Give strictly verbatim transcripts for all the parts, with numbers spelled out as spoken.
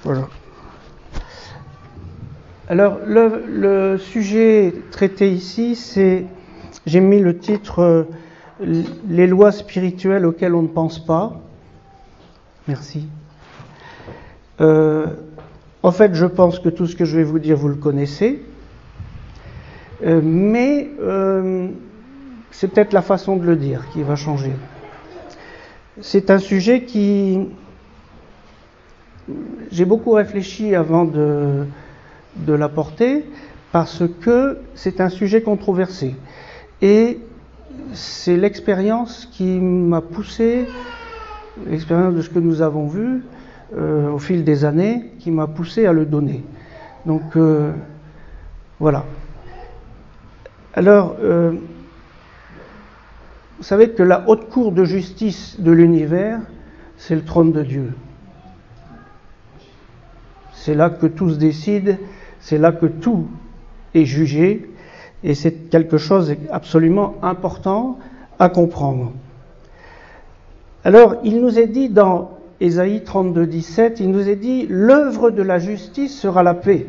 Voilà. Alors, le, le sujet traité ici, c'est, j'ai mis le titre euh, « Les lois spirituelles auxquelles on ne pense pas ». Merci. Euh, en fait, je pense que tout ce que je vais vous dire, vous le connaissez. Euh, mais euh, c'est peut-être la façon de le dire qui va changer. C'est un sujet qui... J'ai beaucoup réfléchi avant de, de l'apporter, parce que c'est un sujet controversé. Et c'est l'expérience qui m'a poussé, l'expérience de ce que nous avons vu euh, au fil des années, qui m'a poussé à le donner. Donc, euh, voilà. Alors, euh, vous savez que la haute cour de justice de l'univers, c'est le trône de Dieu. C'est là que tout se décide, c'est là que tout est jugé, et c'est quelque chose d'absolument important à comprendre. Alors, il nous est dit dans Ésaïe trente-deux, dix-sept, il nous est dit « L'œuvre de la justice sera la paix,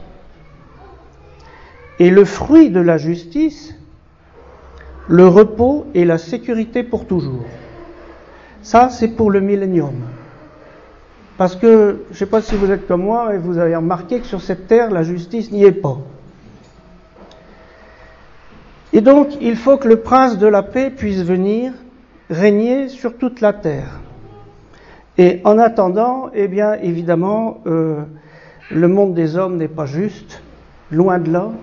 et le fruit de la justice, le repos et la sécurité pour toujours. » Ça, c'est pour le millénium. Parce que, je ne sais pas si vous êtes comme moi, et vous avez remarqué que sur cette terre, la justice n'y est pas. Et donc, il faut que le prince de la paix puisse venir régner sur toute la terre. Et en attendant, eh bien, évidemment, euh, le monde des hommes n'est pas juste, loin de là.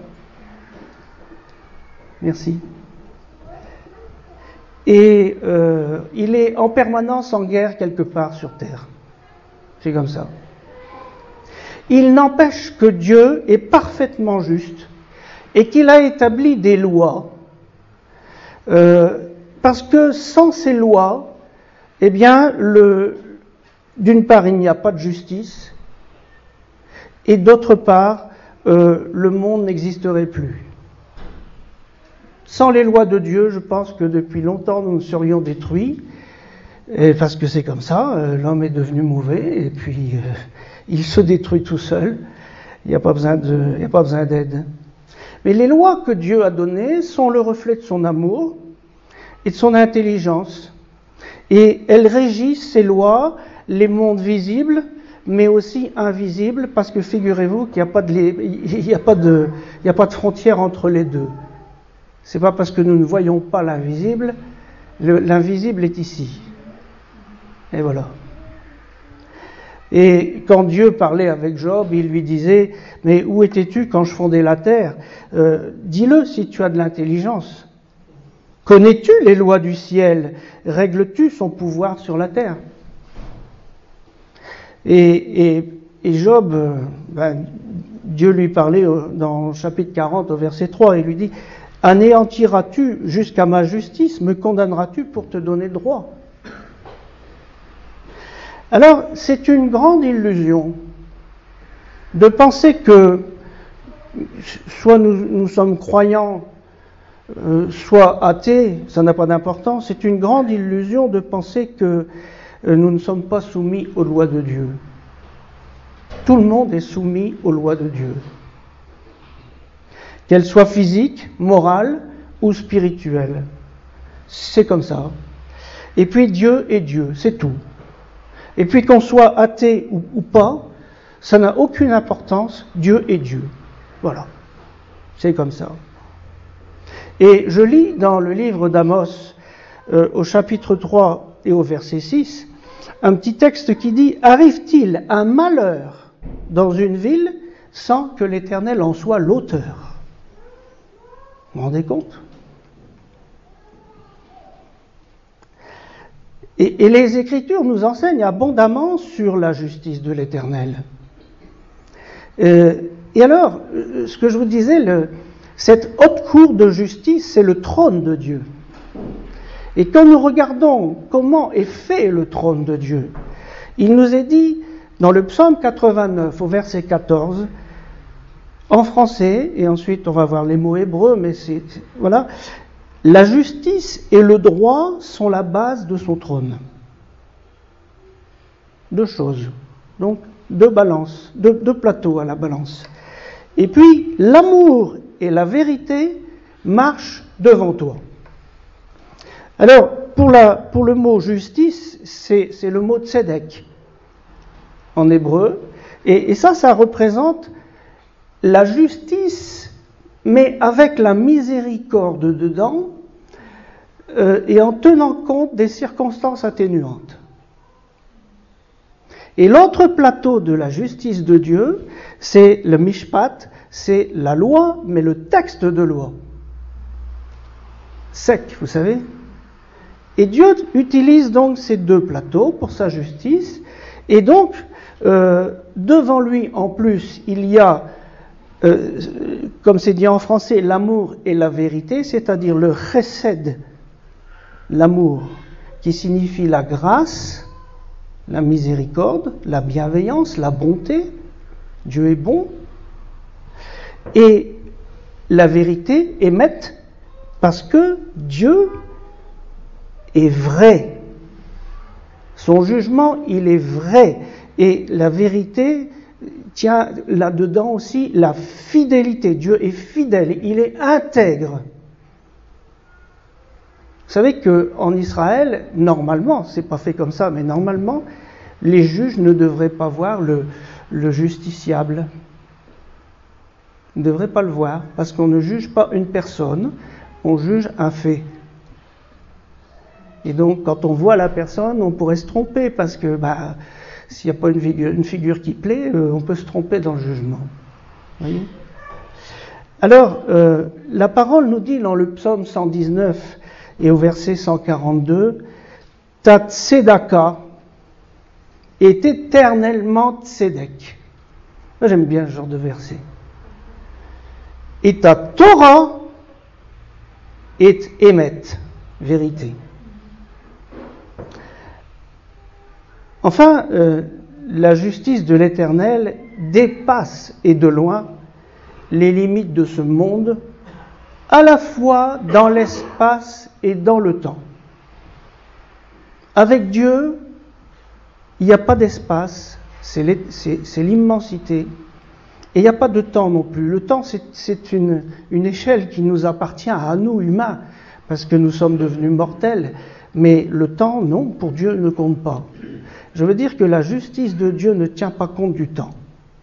Merci. Et euh, il est en permanence en guerre quelque part sur terre. C'est comme ça. Il n'empêche que Dieu est parfaitement juste et qu'il a établi des lois, euh, parce que sans ces lois, eh bien, le, d'une part, il n'y a pas de justice, et d'autre part, euh, le monde n'existerait plus. Sans les lois de Dieu, je pense que depuis longtemps nous nous serions détruits, et parce que c'est comme ça, euh, l'homme est devenu mauvais, et puis euh, il se détruit tout seul, il n'y a pas besoin de, il n'y a pas besoin d'aide. Mais les lois que Dieu a données sont le reflet de son amour et de son intelligence. Et elles régissent, ces lois, les mondes visibles, mais aussi invisibles, parce que figurez-vous qu'il n'y a pas de, il n'y a pas de, il n'y a pas de frontière entre les deux. C'est pas parce que nous ne voyons pas l'invisible, le, l'invisible est ici. Et voilà. Et quand Dieu parlait avec Job, il lui disait « Mais où étais-tu quand je fondais la terre ? euh, Dis-le si tu as de l'intelligence. Connais-tu les lois du ciel ? Règles-tu son pouvoir sur la terre ?» et, et, et Job, ben, Dieu lui parlait dans le chapitre quarante au verset trois, il lui dit « Anéantiras-tu jusqu'à ma justice ? Me condamneras-tu pour te donner droit ?» Alors, c'est une grande illusion de penser que soit nous, nous sommes croyants, euh, soit athées, ça n'a pas d'importance. C'est une grande illusion de penser que euh, nous ne sommes pas soumis aux lois de Dieu. Tout le monde est soumis aux lois de Dieu. Qu'elles soient physiques, morales ou spirituelles. C'est comme ça. Et puis Dieu est Dieu, c'est tout. Et puis qu'on soit athée ou, ou pas, ça n'a aucune importance, Dieu est Dieu. Voilà, c'est comme ça. Et je lis dans le livre d'Amos, euh, au chapitre trois et au verset six, un petit texte qui dit « Arrive-t-il un malheur dans une ville sans que l'Éternel en soit l'auteur ?» Vous vous rendez compte ? Et, et les Écritures nous enseignent abondamment sur la justice de l'Éternel. Euh, et alors, ce que je vous disais, le, cette haute cour de justice, c'est le trône de Dieu. Et quand nous regardons comment est fait le trône de Dieu, il nous est dit, dans le psaume quatre-vingt-neuf, au verset quatorze, en français, et ensuite on va voir les mots hébreux, mais c'est, c'est voilà... La justice et le droit sont la base de son trône. Deux choses. Donc, deux balances, deux, deux plateaux à la balance. Et puis, l'amour et la vérité marchent devant toi. Alors, pour, la, pour le mot justice, c'est, c'est le mot tzedek en hébreu. Et, et ça, ça représente la justice, mais avec la miséricorde dedans, euh, et en tenant compte des circonstances atténuantes. Et l'autre plateau de la justice de Dieu, c'est le mishpat, c'est la loi, mais le texte de loi. Sec, vous savez. Et Dieu utilise donc ces deux plateaux pour sa justice, et donc, euh, devant lui, en plus, il y a, euh, comme c'est dit en français, l'amour et la vérité, c'est-à-dire le chesed, l'amour, qui signifie la grâce, la miséricorde, la bienveillance, la bonté. Dieu est bon. Et la vérité émet parce que Dieu est vrai. Son jugement, il est vrai. Et la vérité tient là-dedans aussi la fidélité. Dieu est fidèle, il est intègre. Vous savez qu'en Israël, normalement, c'est pas fait comme ça, mais normalement, les juges ne devraient pas voir le, le justiciable. Ils ne devraient pas le voir, parce qu'on ne juge pas une personne, on juge un fait. Et donc, quand on voit la personne, on pourrait se tromper, parce que bah, s'il n'y a pas une figure, une figure qui plaît, euh, on peut se tromper dans le jugement. Vous voyez ? Alors, euh, la parole nous dit dans le psaume cent dix-neuf, et au verset cent quarante-deux, ta tzedaka est éternellement tzedek. Moi, j'aime bien ce genre de verset. Et ta Torah est émet, vérité. Enfin, euh, la justice de l'Éternel dépasse et de loin les limites de ce monde, à la fois dans l'espace et dans le temps. Avec Dieu, il n'y a pas d'espace, c'est, c'est, c'est l'immensité, et il n'y a pas de temps non plus. Le temps, c'est, c'est une, une échelle qui nous appartient à nous, humains, parce que nous sommes devenus mortels, mais le temps, non, pour Dieu, ne compte pas. Je veux dire que la justice de Dieu ne tient pas compte du temps.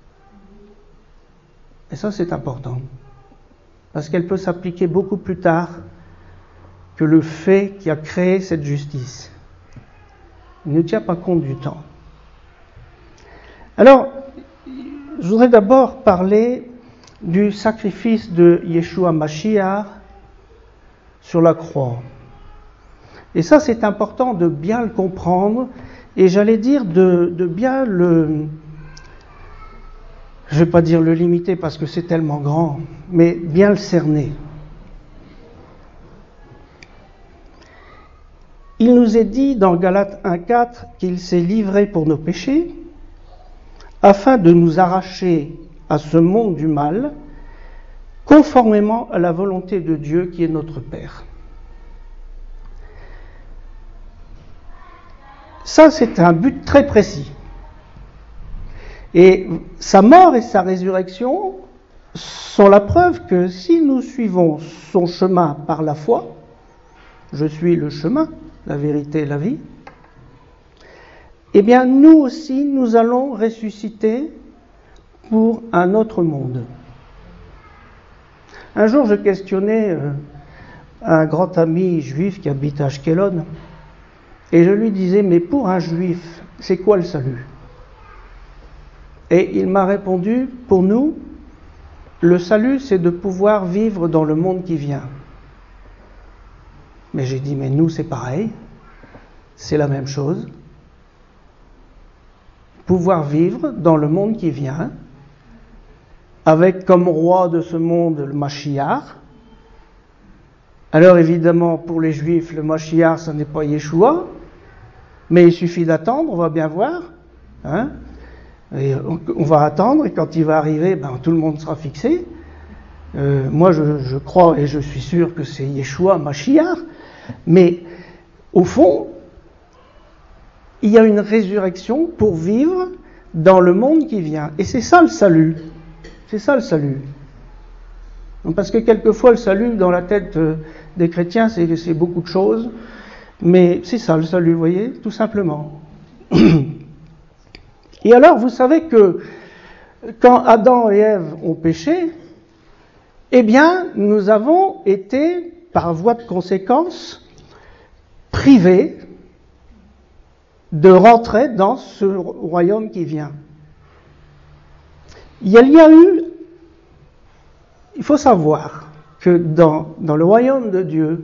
Et ça, c'est important. Parce qu'elle peut s'appliquer beaucoup plus tard que le fait qui a créé cette justice. Il ne tient pas compte du temps. Alors, je voudrais d'abord parler du sacrifice de Yeshua Mashiach sur la croix. Et ça, c'est important de bien le comprendre, et j'allais dire de, de bien le... Je ne vais pas dire le limiter parce que c'est tellement grand, mais bien le cerner. Il nous est dit dans Galates un quatre qu'il s'est livré pour nos péchés, afin de nous arracher à ce monde du mal, conformément à la volonté de Dieu qui est notre Père. Ça, c'est un but très précis. Et sa mort et sa résurrection sont la preuve que si nous suivons son chemin par la foi, je suis le chemin, la vérité et la vie, eh bien nous aussi, nous allons ressusciter pour un autre monde. Un jour, je questionnais un grand ami juif qui habite à Ashkelon, et je lui disais, mais pour un juif, c'est quoi le salut ? Et il m'a répondu, pour nous, le salut, c'est de pouvoir vivre dans le monde qui vient. Mais j'ai dit, mais nous, c'est pareil, c'est la même chose. Pouvoir vivre dans le monde qui vient, avec comme roi de ce monde le Mashiach. Alors évidemment, pour les Juifs, le Mashiach, ce n'est pas Yeshua, mais il suffit d'attendre, on va bien voir. Hein? Et on, on va attendre, et quand il va arriver, ben, tout le monde sera fixé. Euh, moi, je, je crois et je suis sûr que c'est Yeshua Mashiach, mais au fond, il y a une résurrection pour vivre dans le monde qui vient. Et c'est ça le salut. C'est ça le salut. Parce que quelquefois le salut dans la tête des chrétiens, c'est, c'est beaucoup de choses. Mais c'est ça le salut, vous voyez, tout simplement. Et alors, vous savez que quand Adam et Ève ont péché, eh bien, nous avons été, par voie de conséquence, privés de rentrer dans ce royaume qui vient. Il y a, il y a eu, il faut savoir que dans, dans le royaume de Dieu,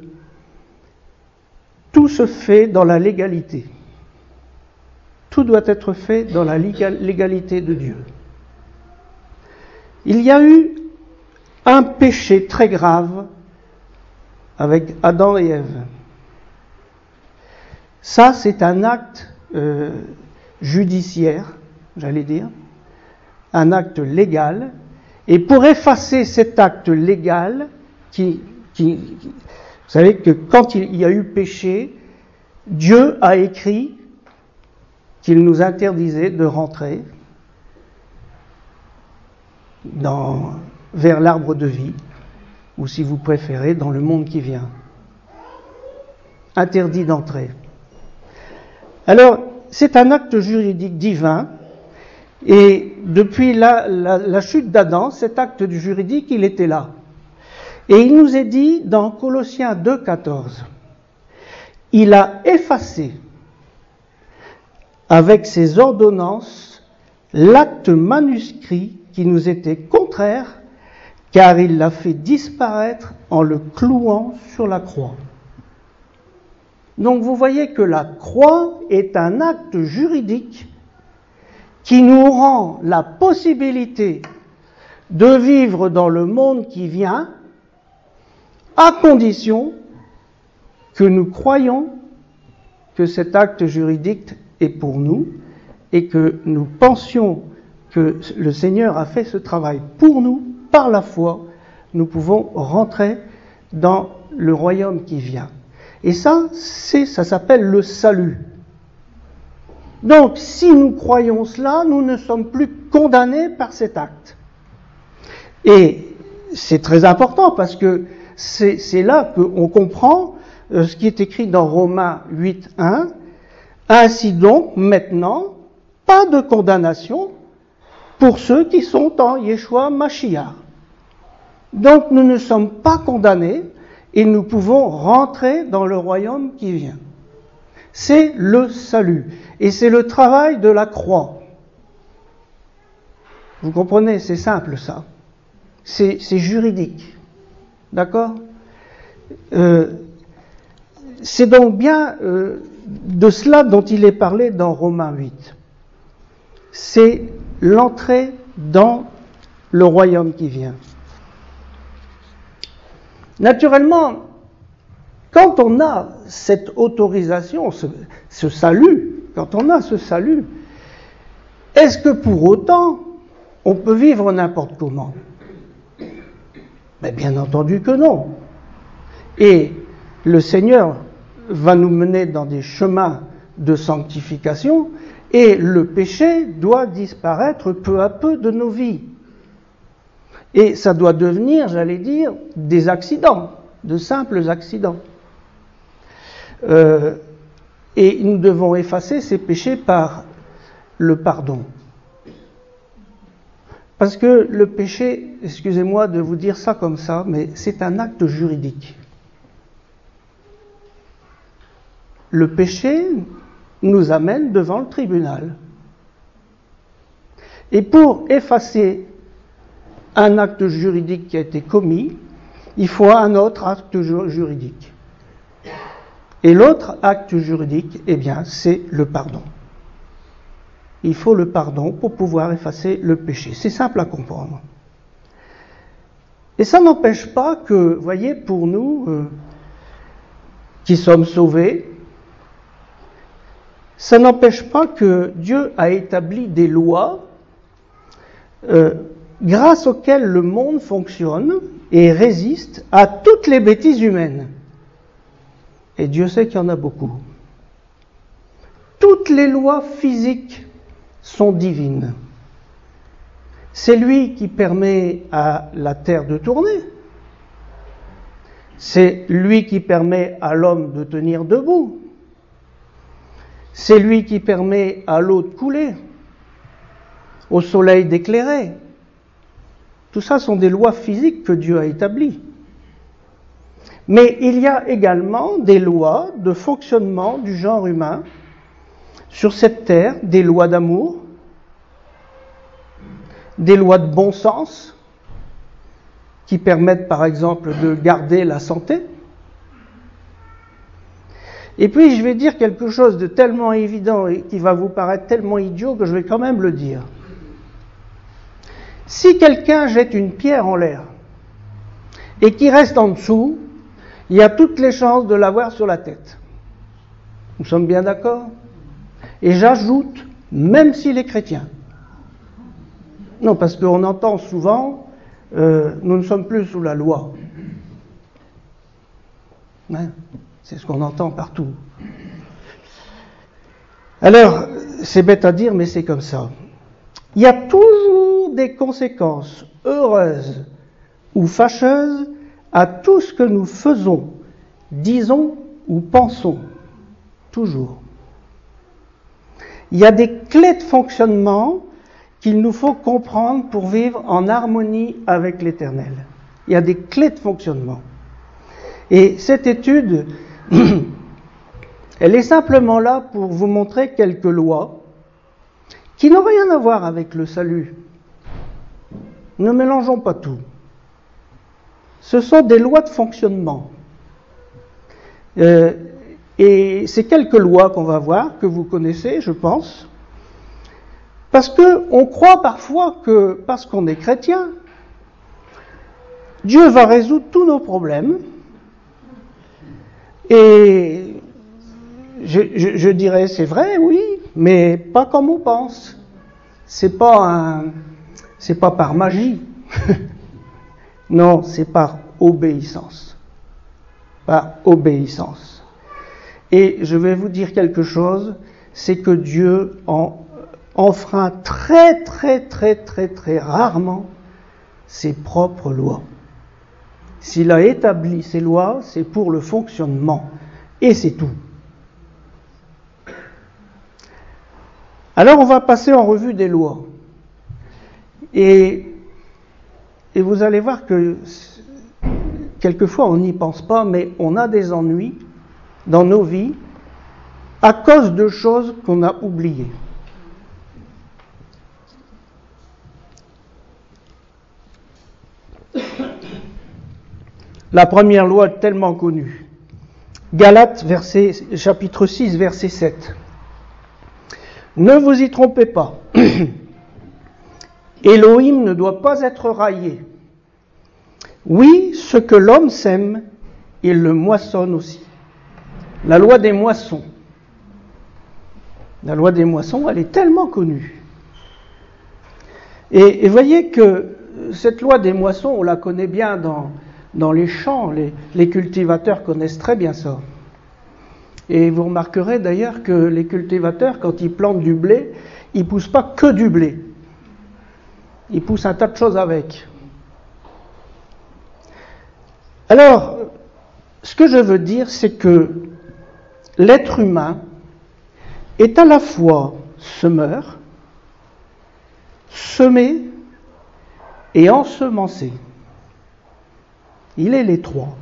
tout se fait dans la légalité. Tout doit être fait dans la légalité de Dieu. Il y a eu un péché très grave avec Adam et Ève. Ça, c'est un acte euh, judiciaire, j'allais dire, un acte légal. Et pour effacer cet acte légal, qui, qui, qui vous savez que quand il y a eu péché, Dieu a écrit qu'il nous interdisait de rentrer dans, vers l'arbre de vie, ou si vous préférez, dans le monde qui vient. Interdit d'entrer. Alors, c'est un acte juridique divin, et depuis la, la, la chute d'Adam, cet acte juridique, il était là. Et il nous est dit dans Colossiens deux, quatorze, il a effacé avec ses ordonnances l'acte manuscrit qui nous était contraire, car il l'a fait disparaître en le clouant sur la croix. Donc vous voyez que la croix est un acte juridique qui nous rend la possibilité de vivre dans le monde qui vient, à condition que nous croyons que cet acte juridique est pour nous et que nous pensions que le Seigneur a fait ce travail pour nous, par la foi, nous pouvons rentrer dans le royaume qui vient. Et ça, c'est, ça s'appelle le salut. Donc, si nous croyons cela, nous ne sommes plus condamnés par cet acte. Et c'est très important parce que c'est, c'est là qu'on comprend euh, ce qui est écrit dans Romains huit, un. Ainsi donc, maintenant, pas de condamnation pour ceux qui sont en Yeshua Mashiach. Donc, nous ne sommes pas condamnés et nous pouvons rentrer dans le royaume qui vient. C'est le salut. Et c'est le travail de la croix. Vous comprenez, c'est simple ça. C'est, c'est juridique. D'accord ? euh, C'est donc bien euh, de cela dont il est parlé dans Romains huit. C'est l'entrée dans le royaume qui vient. Naturellement, quand on a cette autorisation, ce, ce salut, quand on a ce salut, est-ce que pour autant on peut vivre n'importe comment ? Mais bien entendu que non. Et le Seigneur va nous mener dans des chemins de sanctification et le péché doit disparaître peu à peu de nos vies. Et ça doit devenir, j'allais dire, des accidents, de simples accidents. Euh, et nous devons effacer ces péchés par le pardon. Parce que le péché, excusez-moi de vous dire ça comme ça, mais c'est un acte juridique. Le péché nous amène devant le tribunal. Et pour effacer un acte juridique qui a été commis, il faut un autre acte juridique. Et l'autre acte juridique, eh bien, c'est le pardon. Il faut le pardon pour pouvoir effacer le péché. C'est simple à comprendre. Et ça n'empêche pas que, vous voyez, pour nous, euh, qui sommes sauvés, ça n'empêche pas que Dieu a établi des lois euh, grâce auxquelles le monde fonctionne et résiste à toutes les bêtises humaines. Et Dieu sait qu'il y en a beaucoup. Toutes les lois physiques sont divines. C'est lui qui permet à la terre de tourner. C'est lui qui permet à l'homme de tenir debout. C'est lui qui permet à l'eau de couler, au soleil d'éclairer. Tout ça sont des lois physiques que Dieu a établies. Mais il y a également des lois de fonctionnement du genre humain sur cette terre, des lois d'amour, des lois de bon sens, qui permettent par exemple de garder la santé. Et puis je vais dire quelque chose de tellement évident et qui va vous paraître tellement idiot que je vais quand même le dire. Si quelqu'un jette une pierre en l'air et qui reste en dessous, il y a toutes les chances de l'avoir sur la tête. Nous sommes bien d'accord? Et j'ajoute, même s'il est chrétien. Non, parce qu'on entend souvent, euh, nous ne sommes plus sous la loi. Hein? C'est ce qu'on entend partout. Alors, c'est bête à dire, mais c'est comme ça. Il y a toujours des conséquences heureuses ou fâcheuses à tout ce que nous faisons, disons ou pensons. Toujours. Il y a des clés de fonctionnement qu'il nous faut comprendre pour vivre en harmonie avec l'Éternel. Il y a des clés de fonctionnement. Et cette étude, elle est simplement là pour vous montrer quelques lois qui n'ont rien à voir avec le salut. Ne mélangeons pas tout. Ce sont des lois de fonctionnement. Euh, et c'est quelques lois qu'on va voir, que vous connaissez, je pense. Parce qu'on croit parfois que, parce qu'on est chrétien, Dieu va résoudre tous nos problèmes. Et je, je, je dirais, c'est vrai, oui, mais pas comme on pense. C'est pas un, c'est pas par magie. Non, c'est par obéissance. Par obéissance. Et je vais vous dire quelque chose, c'est que Dieu en, enfreint très très très très très rarement ses propres lois. S'il a établi ces lois, c'est pour le fonctionnement. Et c'est tout. Alors on va passer en revue des lois. Et, et vous allez voir que quelquefois on n'y pense pas, mais on a des ennuis dans nos vies à cause de choses qu'on a oubliées. La première loi tellement connue. Galates, verset, chapitre six, verset sept. Ne vous y trompez pas. Elohim ne doit pas être raillé. Oui, ce que l'homme sème, il le moissonne aussi. La loi des moissons. La loi des moissons, elle est tellement connue. Et, et voyez que cette loi des moissons, on la connaît bien dans, dans les champs. Les, les cultivateurs connaissent très bien ça. Et vous remarquerez d'ailleurs que les cultivateurs, quand ils plantent du blé, ils ne poussent pas que du blé. Ils poussent un tas de choses avec. Alors, ce que je veux dire, c'est que l'être humain est à la fois semeur, semé et ensemencé. Il est les trois.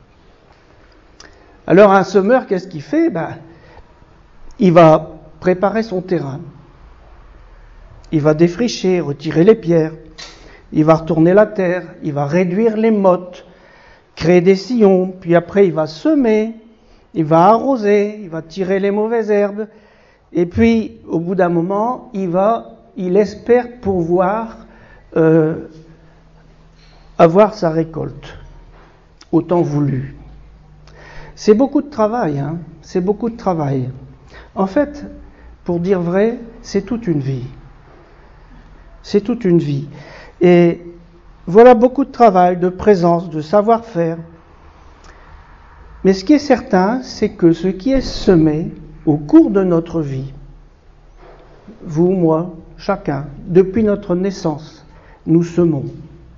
Alors un semeur, qu'est-ce qu'il fait? Ben, il va préparer son terrain. Il va défricher, retirer les pierres. Il va retourner la terre. Il va réduire les mottes, créer des sillons. Puis après, il va semer. Il va arroser. Il va tirer les mauvaises herbes. Et puis, au bout d'un moment, il va, il espère pouvoir euh, avoir sa récolte, au temps voulu. C'est beaucoup de travail, hein, c'est beaucoup de travail. En fait, pour dire vrai, c'est toute une vie. C'est toute une vie. Et voilà beaucoup de travail, de présence, de savoir-faire. Mais ce qui est certain, c'est que ce qui est semé au cours de notre vie, vous, moi, chacun, depuis notre naissance, nous semons.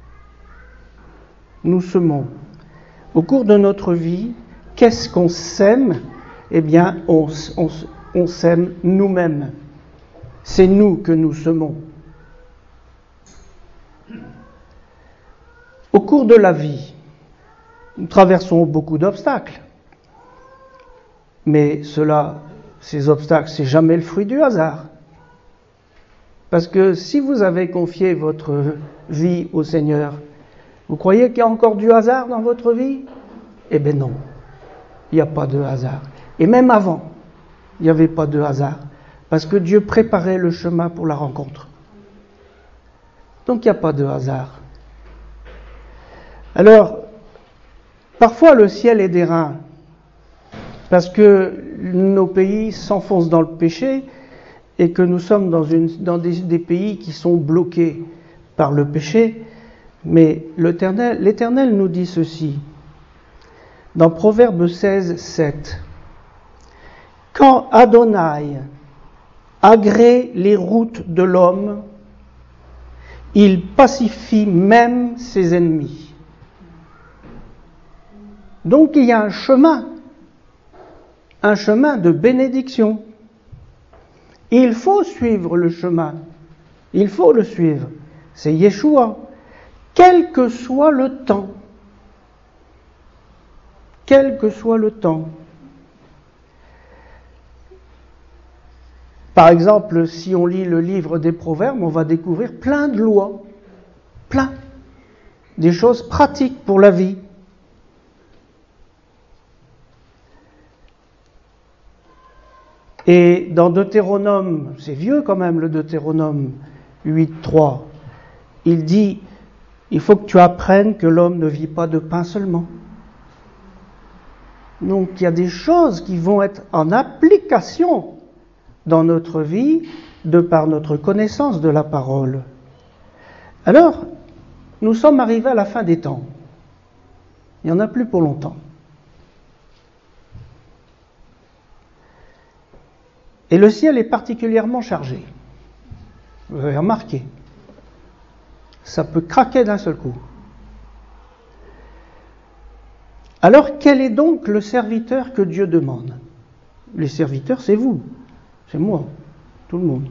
Nous semons. Au cours de notre vie, qu'est-ce qu'on sème? Eh bien, on, on, on sème nous-mêmes. C'est nous que nous semons. Au cours de la vie, nous traversons beaucoup d'obstacles. Mais cela, ces obstacles, c'est jamais le fruit du hasard. Parce que si vous avez confié votre vie au Seigneur, vous croyez qu'il y a encore du hasard dans votre vie? Eh bien non, il n'y a pas de hasard. Et même avant, il n'y avait pas de hasard. Parce que Dieu préparait le chemin pour la rencontre. Donc il n'y a pas de hasard. Alors, parfois le ciel est d'airain. Parce que nos pays s'enfoncent dans le péché et que nous sommes dans, une, dans des, des pays qui sont bloqués par le péché. Mais l'Éternel, l'Éternel nous dit ceci, dans Proverbe seize, sept. Quand Adonai agrée les routes de l'homme, il pacifie même ses ennemis. Donc il y a un chemin, un chemin de bénédiction. Il faut suivre le chemin, il faut le suivre. C'est Yeshua. Quel que soit le temps, quel que soit le temps. Par exemple, si on lit le livre des Proverbes, on va découvrir plein de lois, plein, des choses pratiques pour la vie. Et dans Deutéronome, c'est vieux quand même le Deutéronome huit, trois, il dit, il faut que tu apprennes que l'homme ne vit pas de pain seulement. Donc il y a des choses qui vont être en application dans notre vie de par notre connaissance de la parole. Alors, nous sommes arrivés à la fin des temps. Il n'y en a plus pour longtemps. Et le ciel est particulièrement chargé. Vous avez remarqué. Ça peut craquer d'un seul coup. Alors, quel est donc le serviteur que Dieu demande? Les serviteurs, c'est vous, c'est moi, tout le monde.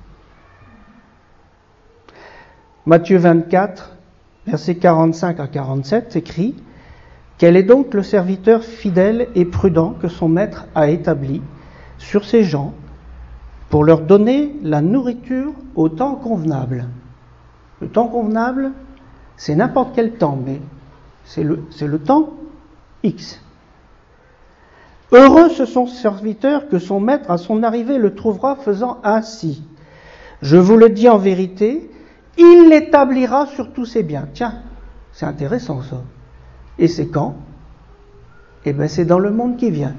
Matthieu vingt-quatre, versets quarante-cinq à quarante-sept, écrit « Quel est donc le serviteur fidèle et prudent que son maître a établi sur ses gens pour leur donner la nourriture au temps convenable ?» Le temps convenable, c'est n'importe quel temps, mais c'est le, c'est le temps X. Heureux ce son serviteur que son maître à son arrivée le trouvera faisant ainsi. Je vous le dis en vérité, il l'établira sur tous ses biens. Tiens, c'est intéressant ça. Et c'est quand? Eh bien, c'est dans le monde qui vient.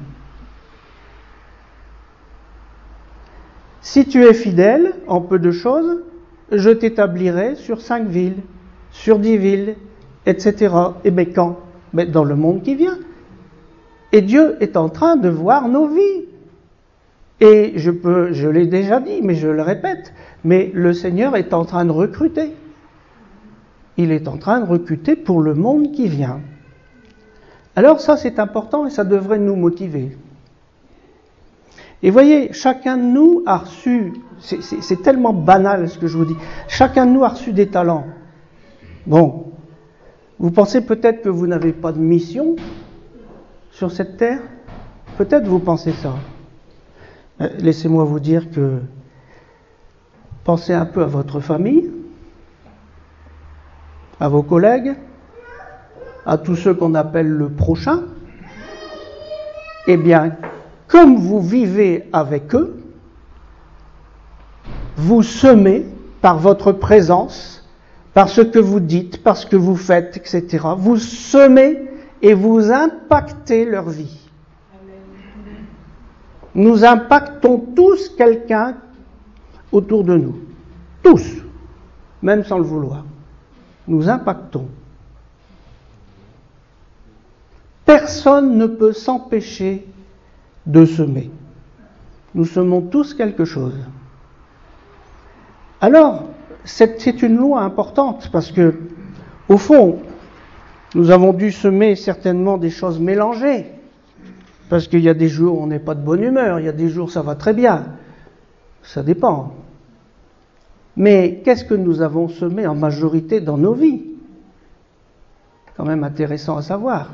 Si tu es fidèle en peu de choses, je t'établirai sur cinq villes, sur dix villes, et cetera. Et bien quand? Mais dans le monde qui vient. Et Dieu est en train de voir nos vies. Et je peux, je l'ai déjà dit, mais je le répète, mais le Seigneur est en train de recruter. Il est en train de recruter pour le monde qui vient. Alors ça, c'est important et ça devrait nous motiver. Et voyez, chacun de nous a reçu, c'est, c'est, c'est tellement banal ce que je vous dis, chacun de nous a reçu des talents. Bon, vous pensez peut-être que vous n'avez pas de mission sur cette terre? Peut-être vous pensez ça. Laissez-moi vous dire que pensez un peu à votre famille, à vos collègues, à tous ceux qu'on appelle le prochain. Eh bien, comme vous vivez avec eux, vous semez par votre présence, par ce que vous dites, par ce que vous faites, et cetera. Vous semez et vous impactez leur vie. Nous impactons tous quelqu'un autour de nous. Tous, même sans le vouloir. Nous impactons. Personne ne peut s'empêcher de semer. Nous semons tous quelque chose. Alors, c'est, c'est une loi importante parce que, au fond, nous avons dû semer certainement des choses mélangées. Parce qu'il y a des jours où on n'est pas de bonne humeur, il y a des jours où ça va très bien. Ça dépend. Mais qu'est-ce que nous avons semé en majorité dans nos vies? Quand même intéressant à savoir.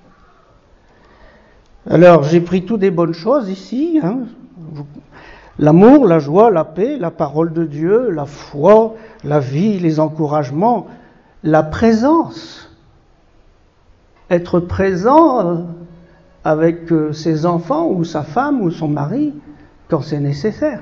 Alors, j'ai pris toutes des bonnes choses ici. Hein. L'amour, la joie, la paix, la parole de Dieu, la foi, la vie, les encouragements, la présence. Être présent avec ses enfants ou sa femme ou son mari quand c'est nécessaire.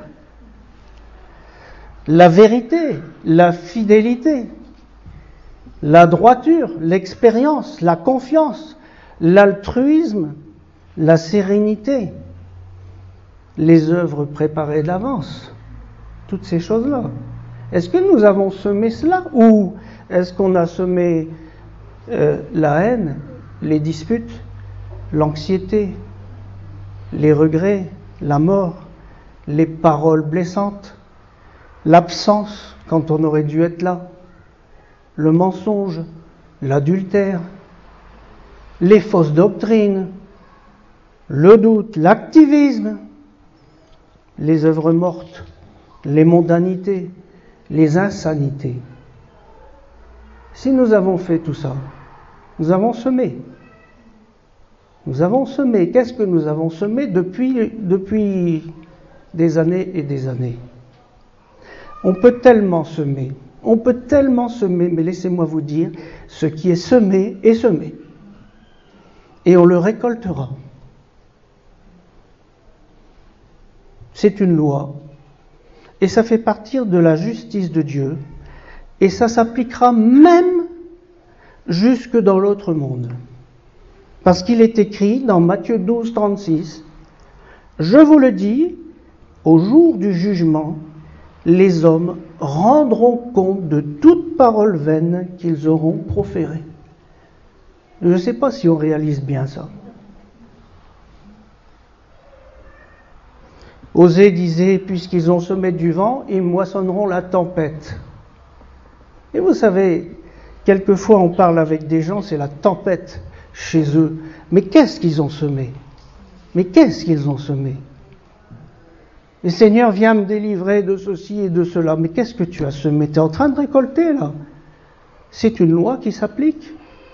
La vérité, la fidélité, la droiture, l'expérience, la confiance, l'altruisme, la sérénité, les œuvres préparées d'avance, toutes ces choses-là. Est-ce que nous avons semé cela ou est-ce qu'on a semé euh, la haine, les disputes, l'anxiété, les regrets, la mort, les paroles blessantes, l'absence quand on aurait dû être là, le mensonge, l'adultère, les fausses doctrines, le doute, l'activisme, les œuvres mortes, les mondanités, les insanités. Si nous avons fait tout ça, nous avons semé. Nous avons semé. Qu'est-ce que nous avons semé depuis, depuis des années et des années? On peut tellement semer, on peut tellement semer, mais laissez-moi vous dire, ce qui est semé est semé. Et on le récoltera. C'est une loi, et ça fait partir de la justice de Dieu, et ça s'appliquera même jusque dans l'autre monde. Parce qu'il est écrit dans Matthieu douze, trente-six, « Je vous le dis, au jour du jugement, les hommes rendront compte de toute parole vaine qu'ils auront proférée. » Je ne sais pas si on réalise bien ça. Osée disait, puisqu'ils ont semé du vent, ils moissonneront la tempête. Et vous savez, quelquefois on parle avec des gens, c'est la tempête chez eux. Mais qu'est-ce qu'ils ont semé? Mais qu'est-ce qu'ils ont semé? Le Seigneur vient me délivrer de ceci et de cela. Mais qu'est-ce que tu as semé? Tu es en train de récolter là. C'est une loi qui s'applique.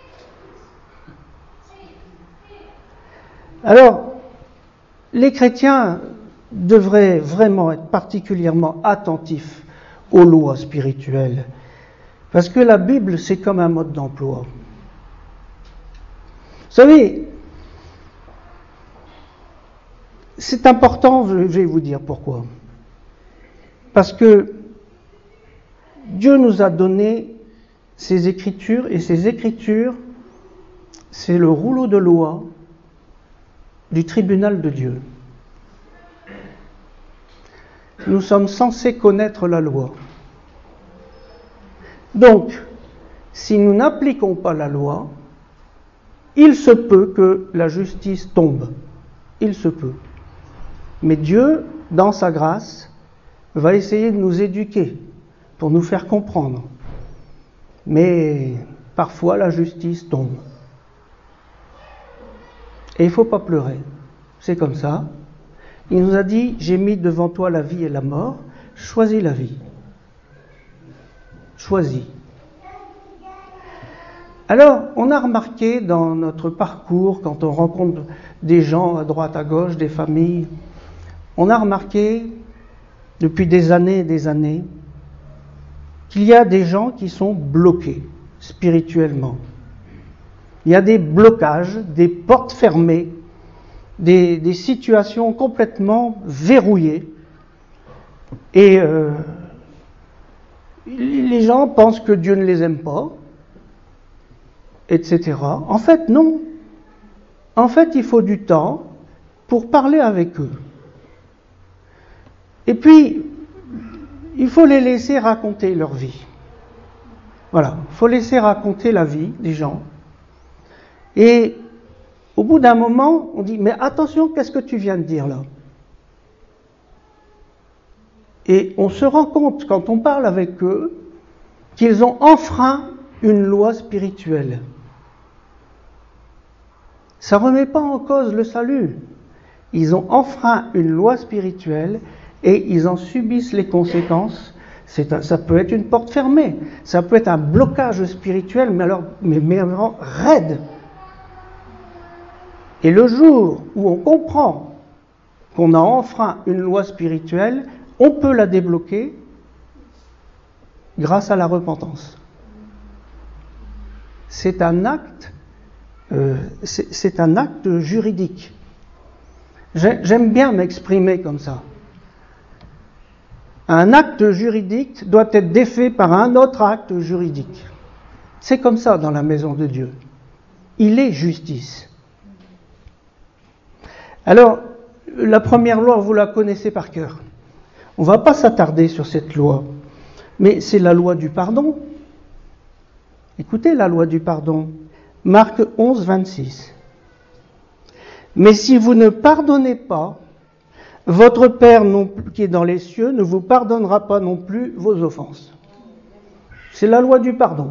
Alors, les chrétiens devraient vraiment être particulièrement attentifs aux lois spirituelles. Parce que la Bible, c'est comme un mode d'emploi. Vous savez, c'est important, je vais vous dire pourquoi. Parce que Dieu nous a donné ces Écritures, et ces Écritures, c'est le rouleau de loi du tribunal de Dieu. Nous sommes censés connaître la loi. Donc, si nous n'appliquons pas la loi, il se peut que la justice tombe. Il se peut. Mais Dieu, dans sa grâce, va essayer de nous éduquer pour nous faire comprendre. Mais parfois, la justice tombe. Et il ne faut pas pleurer. C'est comme ça. Il nous a dit, j'ai mis devant toi la vie et la mort, choisis la vie. Choisis. Alors, on a remarqué dans notre parcours, quand on rencontre des gens à droite, à gauche, des familles, on a remarqué, depuis des années et des années, qu'il y a des gens qui sont bloqués spirituellement. Il y a des blocages, des portes fermées, des, des situations complètement verrouillées. Et euh, les gens pensent que Dieu ne les aime pas, et cetera. En fait, non. En fait, il faut du temps pour parler avec eux. Et puis, il faut les laisser raconter leur vie. Voilà, il faut laisser raconter la vie des gens. Et au bout d'un moment, on dit, mais attention, qu'est-ce que tu viens de dire là? Et on se rend compte, quand on parle avec eux, qu'ils ont enfreint une loi spirituelle. Ça ne remet pas en cause le salut. Ils ont enfreint une loi spirituelle et ils en subissent les conséquences. C'est un, ça peut être une porte fermée, ça peut être un blocage spirituel, mais alors, mais, mais vraiment raide. Et le jour où on comprend qu'on a enfreint une loi spirituelle, on peut la débloquer grâce à la repentance. C'est un acte, euh, c'est, c'est un acte juridique. J'aime bien m'exprimer comme ça. Un acte juridique doit être défait par un autre acte juridique. C'est comme ça dans la maison de Dieu. Il est justice. Alors, la première loi, vous la connaissez par cœur. On ne va pas s'attarder sur cette loi, mais c'est la loi du pardon. Écoutez la loi du pardon. Marc onze, vingt-six. Mais si vous ne pardonnez pas, votre Père non, qui est dans les cieux ne vous pardonnera pas non plus vos offenses. C'est la loi du pardon.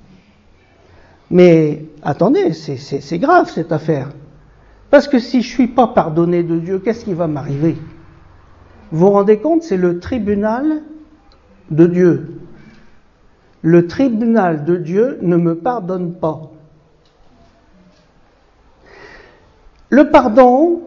Mais attendez, c'est, c'est, c'est grave cette affaire. Parce que si je ne suis pas pardonné de Dieu, qu'est-ce qui va m'arriver? Vous vous rendez compte, c'est le tribunal de Dieu. Le tribunal de Dieu ne me pardonne pas. Le pardon,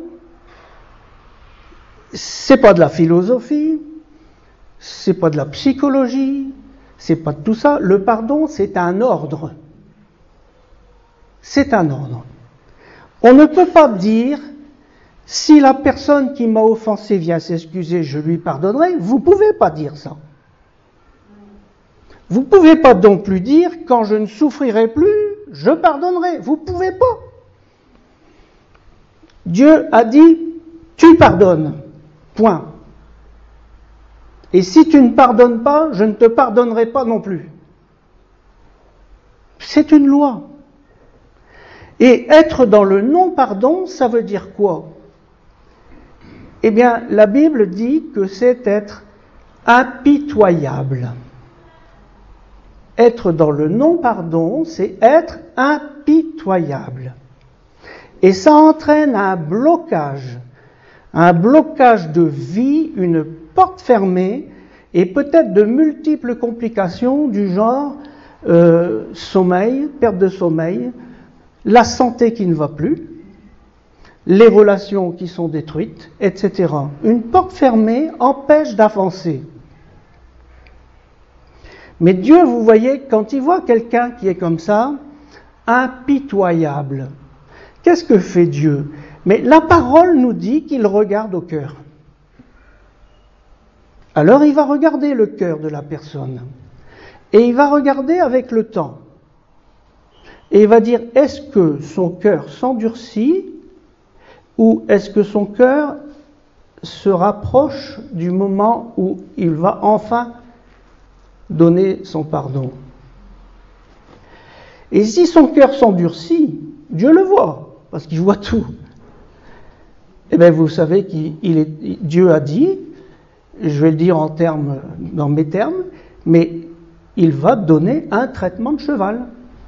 c'est pas de la philosophie, c'est pas de la psychologie, c'est pas de tout ça. Le pardon, c'est un ordre. C'est un ordre. On ne peut pas dire, si la personne qui m'a offensé vient s'excuser, je lui pardonnerai. Vous ne pouvez pas dire ça. Vous ne pouvez pas non plus dire, quand je ne souffrirai plus, je pardonnerai. Vous ne pouvez pas. Dieu a dit, tu pardonnes. Point. Et si tu ne pardonnes pas, je ne te pardonnerai pas non plus. C'est une loi. Et être dans le non-pardon, ça veut dire quoi? Eh bien, la Bible dit que c'est être impitoyable. Être dans le non-pardon, c'est être impitoyable. Et ça entraîne un blocage, un blocage de vie, une porte fermée, et peut-être de multiples complications du genre euh, sommeil, perte de sommeil, la santé qui ne va plus, les relations qui sont détruites, et cetera. Une porte fermée empêche d'avancer. Mais Dieu, vous voyez, quand il voit quelqu'un qui est comme ça, impitoyable, qu'est-ce que fait Dieu? Mais la parole nous dit qu'il regarde au cœur. Alors il va regarder le cœur de la personne. Et il va regarder avec le temps. Et il va dire, est-ce que son cœur s'endurcit ou est-ce que son cœur se rapproche du moment où il va enfin donner son pardon? Et si son cœur s'endurcit, Dieu le voit, parce qu'il voit tout. Eh bien, vous savez qu'il il est, Dieu a dit, je vais le dire en termes, dans mes termes, mais il va donner un traitement de cheval.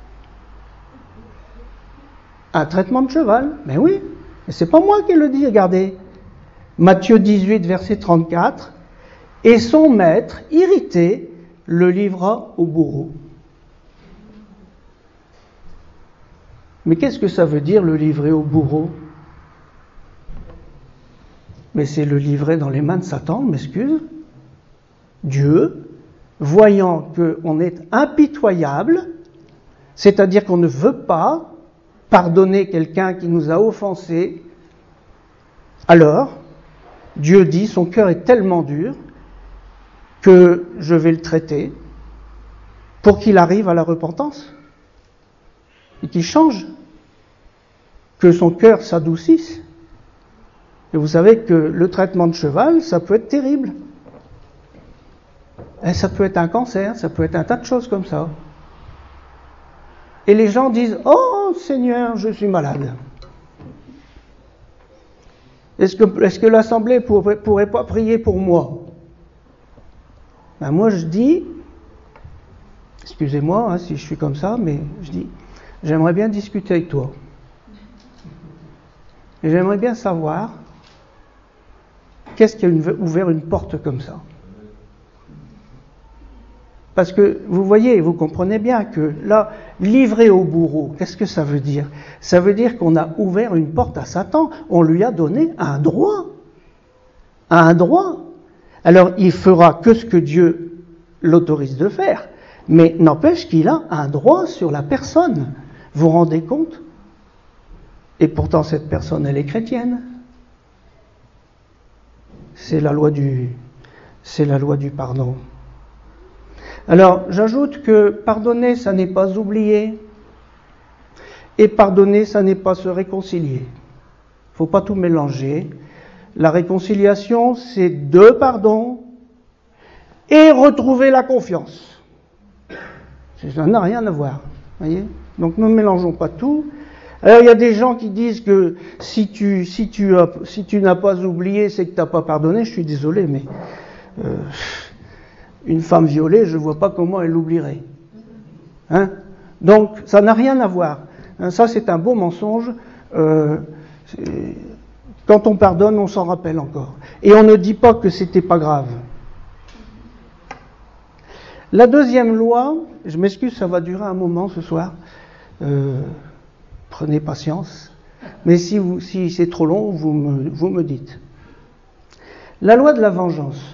Un traitement de cheval, mais oui, et c'est pas moi qui le dis, regardez. Matthieu dix-huit, verset trente-quatre, et son maître, irrité, le livra au bourreau. Mais qu'est-ce que ça veut dire, le livrer au bourreau? Mais c'est le livrer dans les mains de Satan, m'excuse. Dieu, voyant qu'on est impitoyable, c'est-à-dire qu'on ne veut pas pardonner quelqu'un qui nous a offensés, alors Dieu dit, son cœur est tellement dur que je vais le traiter pour qu'il arrive à la repentance et qu'il change, que son cœur s'adoucisse. Et vous savez que le traitement de cheval, ça peut être terrible. Et ça peut être un cancer, ça peut être un tas de choses comme ça. Et les gens disent, oh Seigneur, je suis malade. Est-ce que, est-ce que l'Assemblée pourrait, pourrait pas prier pour moi? Ben moi je dis, excusez-moi hein, si je suis comme ça, mais je dis, j'aimerais bien discuter avec toi. Et j'aimerais bien savoir qu'est-ce qui a ouvert une porte comme ça. Parce que vous voyez, vous comprenez bien que là, livré au bourreau, qu'est-ce que ça veut dire? Ça veut dire qu'on a ouvert une porte à Satan, on lui a donné un droit. Un droit. Alors il fera que ce que Dieu l'autorise de faire, mais n'empêche qu'il a un droit sur la personne. Vous vous rendez compte? Et pourtant cette personne, elle est chrétienne. C'est la loi du, c'est la loi du pardon. Alors, j'ajoute que pardonner, ça n'est pas oublier, et pardonner, ça n'est pas se réconcilier. Il ne faut pas tout mélanger. La réconciliation, c'est deux pardons et retrouver la confiance. Ça n'a rien à voir, voyez. Donc, ne mélangeons pas tout. Alors, il y a des gens qui disent que si tu, si tu, as, si tu n'as pas oublié, c'est que tu n'as pas pardonné. Je suis désolé, mais... Euh, Une femme violée, je ne vois pas comment elle l'oublierait. Hein? Donc, ça n'a rien à voir. Hein, ça, c'est un beau mensonge. Euh, quand on pardonne, on s'en rappelle encore. Et on ne dit pas que c'était pas grave. La deuxième loi, je m'excuse, ça va durer un moment ce soir. Euh, prenez patience. Mais si, vous, si c'est trop long, vous me, vous me dites. La loi de la vengeance.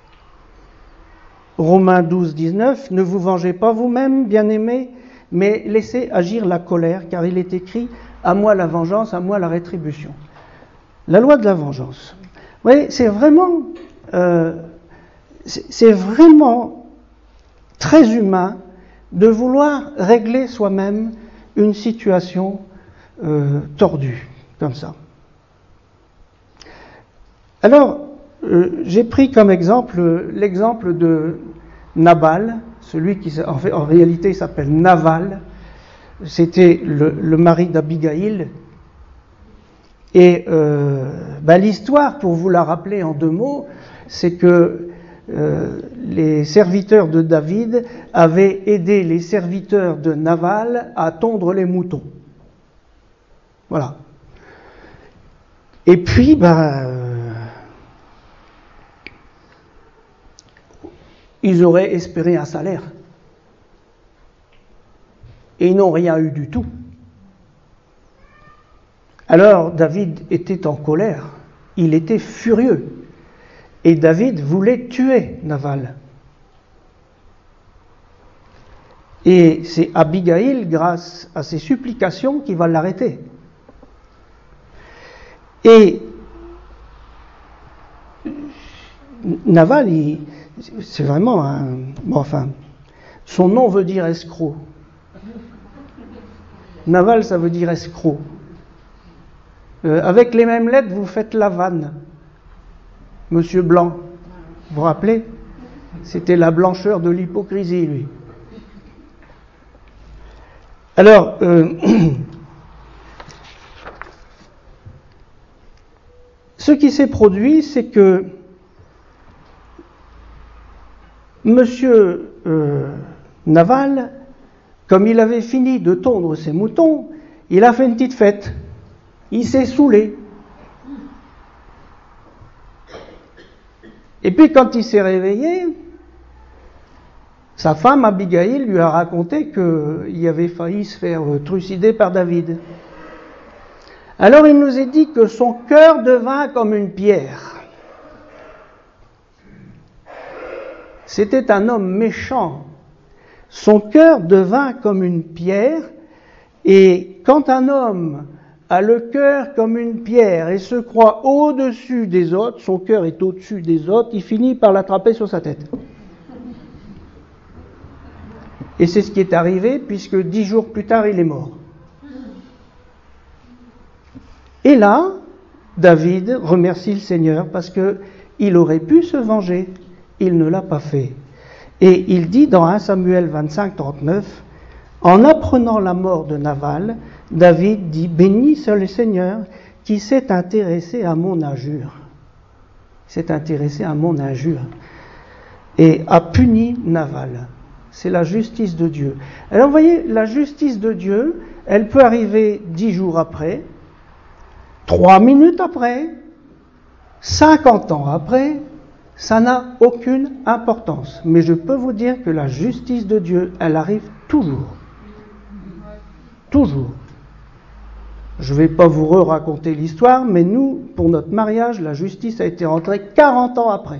Romains douze, dix-neuf, ne vous vengez pas vous-même, bien-aimés, mais laissez agir la colère, car il est écrit, à moi la vengeance, à moi la rétribution. La loi de la vengeance. Vous voyez, c'est vraiment, euh, c'est vraiment très humain de vouloir régler soi-même une situation euh, tordue, comme ça. Alors, Euh, j'ai pris comme exemple euh, l'exemple de Nabal, celui qui en, fait, en réalité s'appelle Naval. C'était le, le mari d'Abigaïl. Et euh, ben, l'histoire, pour vous la rappeler en deux mots, c'est que euh, les serviteurs de David avaient aidé les serviteurs de Nabal à tondre les moutons. Voilà. Et puis, ben... ils auraient espéré un salaire. Et ils n'ont rien eu du tout. Alors David était en colère, il était furieux. Et David voulait tuer Nabal. Et c'est Abigaïl, grâce à ses supplications, qui va l'arrêter. Et Nabal, il... c'est vraiment un... Bon, enfin, son nom veut dire escroc. Naval, ça veut dire escroc. Euh, avec les mêmes lettres, vous faites la vanne. Monsieur Blanc, vous vous rappelez? C'était la blancheur de l'hypocrisie, lui. Alors, euh, ce qui s'est produit, c'est que Monsieur euh, Naval, comme il avait fini de tondre ses moutons, il a fait une petite fête. Il s'est saoulé. Et puis quand il s'est réveillé, sa femme Abigaïl lui a raconté qu'il avait failli se faire trucider par David. Alors il nous est dit que son cœur devint comme une pierre. C'était un homme méchant. Son cœur devint comme une pierre, et quand un homme a le cœur comme une pierre et se croit au-dessus des autres, son cœur est au-dessus des autres, il finit par l'attraper sur sa tête. Et c'est ce qui est arrivé, puisque dix jours plus tard, il est mort. Et là, David remercie le Seigneur parce qu'il aurait pu se venger. Il ne l'a pas fait. Et il dit dans un Samuel vingt-cinq, trente-neuf, en apprenant la mort de Nabal, David dit, béni soit le Seigneur qui s'est intéressé à mon injure. S'est intéressé à mon injure. et a puni Nabal. C'est la justice de Dieu. Alors vous voyez, la justice de Dieu, elle peut arriver dix jours après, trois minutes après, cinquante ans après, ça n'a aucune importance. Mais je peux vous dire que la justice de Dieu, elle arrive toujours. Toujours. Je ne vais pas vous re-raconter l'histoire, mais nous, pour notre mariage, la justice a été rentrée quarante ans après.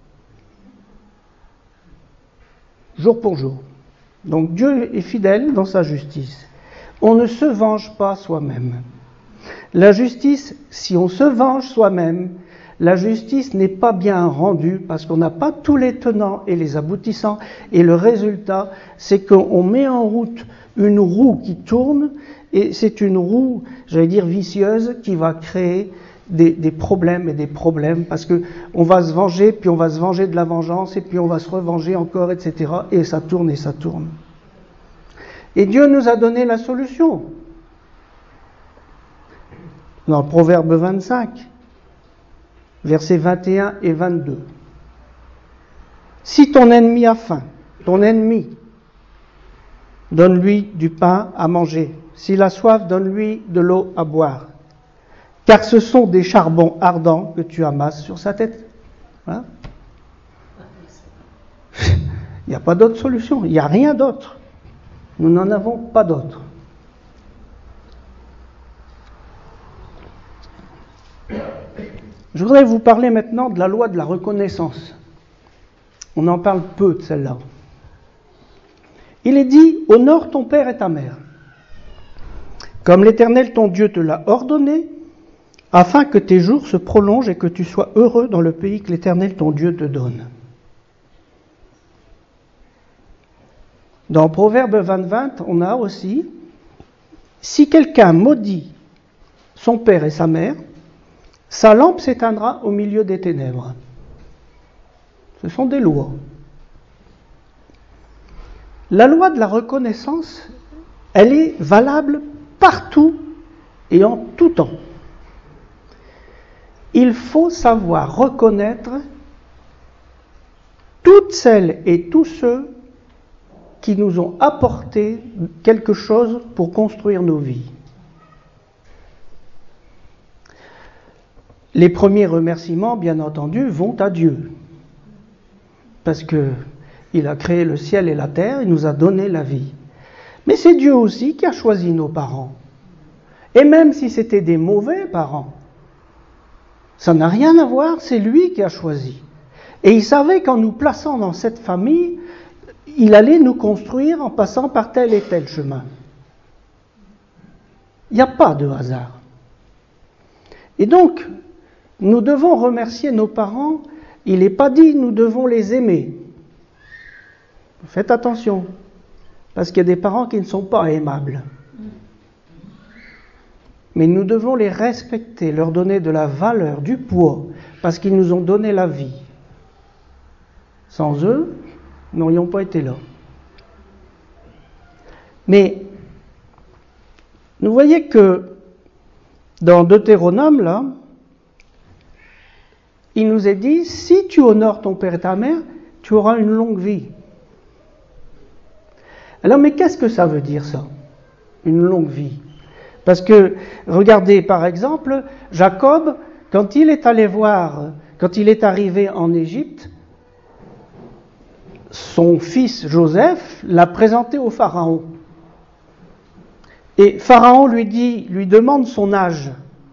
Jour pour jour. Donc Dieu est fidèle dans sa justice. On ne se venge pas soi-même. La justice, si on se venge soi-même, la justice n'est pas bien rendue parce qu'on n'a pas tous les tenants et les aboutissants. Et le résultat, c'est qu'on met en route une roue qui tourne et c'est une roue, j'allais dire vicieuse, qui va créer Des, des problèmes et des problèmes, parce que on va se venger, puis on va se venger de la vengeance, et puis on va se revenger encore, et cetera. Et ça tourne et ça tourne. Et Dieu nous a donné la solution. Dans le Proverbe vingt-cinq, versets vingt et un et vingt-deux. Si ton ennemi a faim, ton ennemi, donne-lui du pain à manger. S'il a soif, donne-lui de l'eau à boire. Car ce sont des charbons ardents que tu amasses sur sa tête. Voilà. Il n'y a pas d'autre solution, il n'y a rien d'autre. Nous n'en avons pas d'autre. Je voudrais vous parler maintenant de la loi de la reconnaissance. On en parle peu de celle-là. Il est dit, honore ton père et ta mère, comme l'Éternel ton Dieu te l'a ordonné, afin que tes jours se prolongent et que tu sois heureux dans le pays que l'Éternel ton Dieu te donne. Dans Proverbe vingt vingt, on a aussi, si quelqu'un maudit son père et sa mère, sa lampe s'éteindra au milieu des ténèbres. Ce sont des lois. La loi de la reconnaissance, elle est valable partout et en tout temps. Il faut savoir reconnaître toutes celles et tous ceux qui nous ont apporté quelque chose pour construire nos vies. Les premiers remerciements, bien entendu, vont à Dieu. Parce qu'il a créé le ciel et la terre, il nous a donné la vie. Mais c'est Dieu aussi qui a choisi nos parents. Et même si c'était des mauvais parents, ça n'a rien à voir, c'est lui qui a choisi. Et il savait qu'en nous plaçant dans cette famille, il allait nous construire en passant par tel et tel chemin. Il n'y a pas de hasard. Et donc, nous devons remercier nos parents. Il n'est pas dit nous devons les aimer. Faites attention, parce qu'il y a des parents qui ne sont pas aimables. Mais nous devons les respecter, leur donner de la valeur, du poids, parce qu'ils nous ont donné la vie. Sans eux, nous n'aurions pas été là. Mais, vous voyez que dans Deutéronome, là, il nous est dit, si tu honores ton père et ta mère, tu auras une longue vie. Alors, mais qu'est-ce que ça veut dire, ça? Une longue vie? Parce que, regardez, par exemple, Jacob, quand il est allé voir, quand il est arrivé en Égypte, son fils Joseph l'a présenté au Pharaon. Et Pharaon lui dit, lui demande son âge.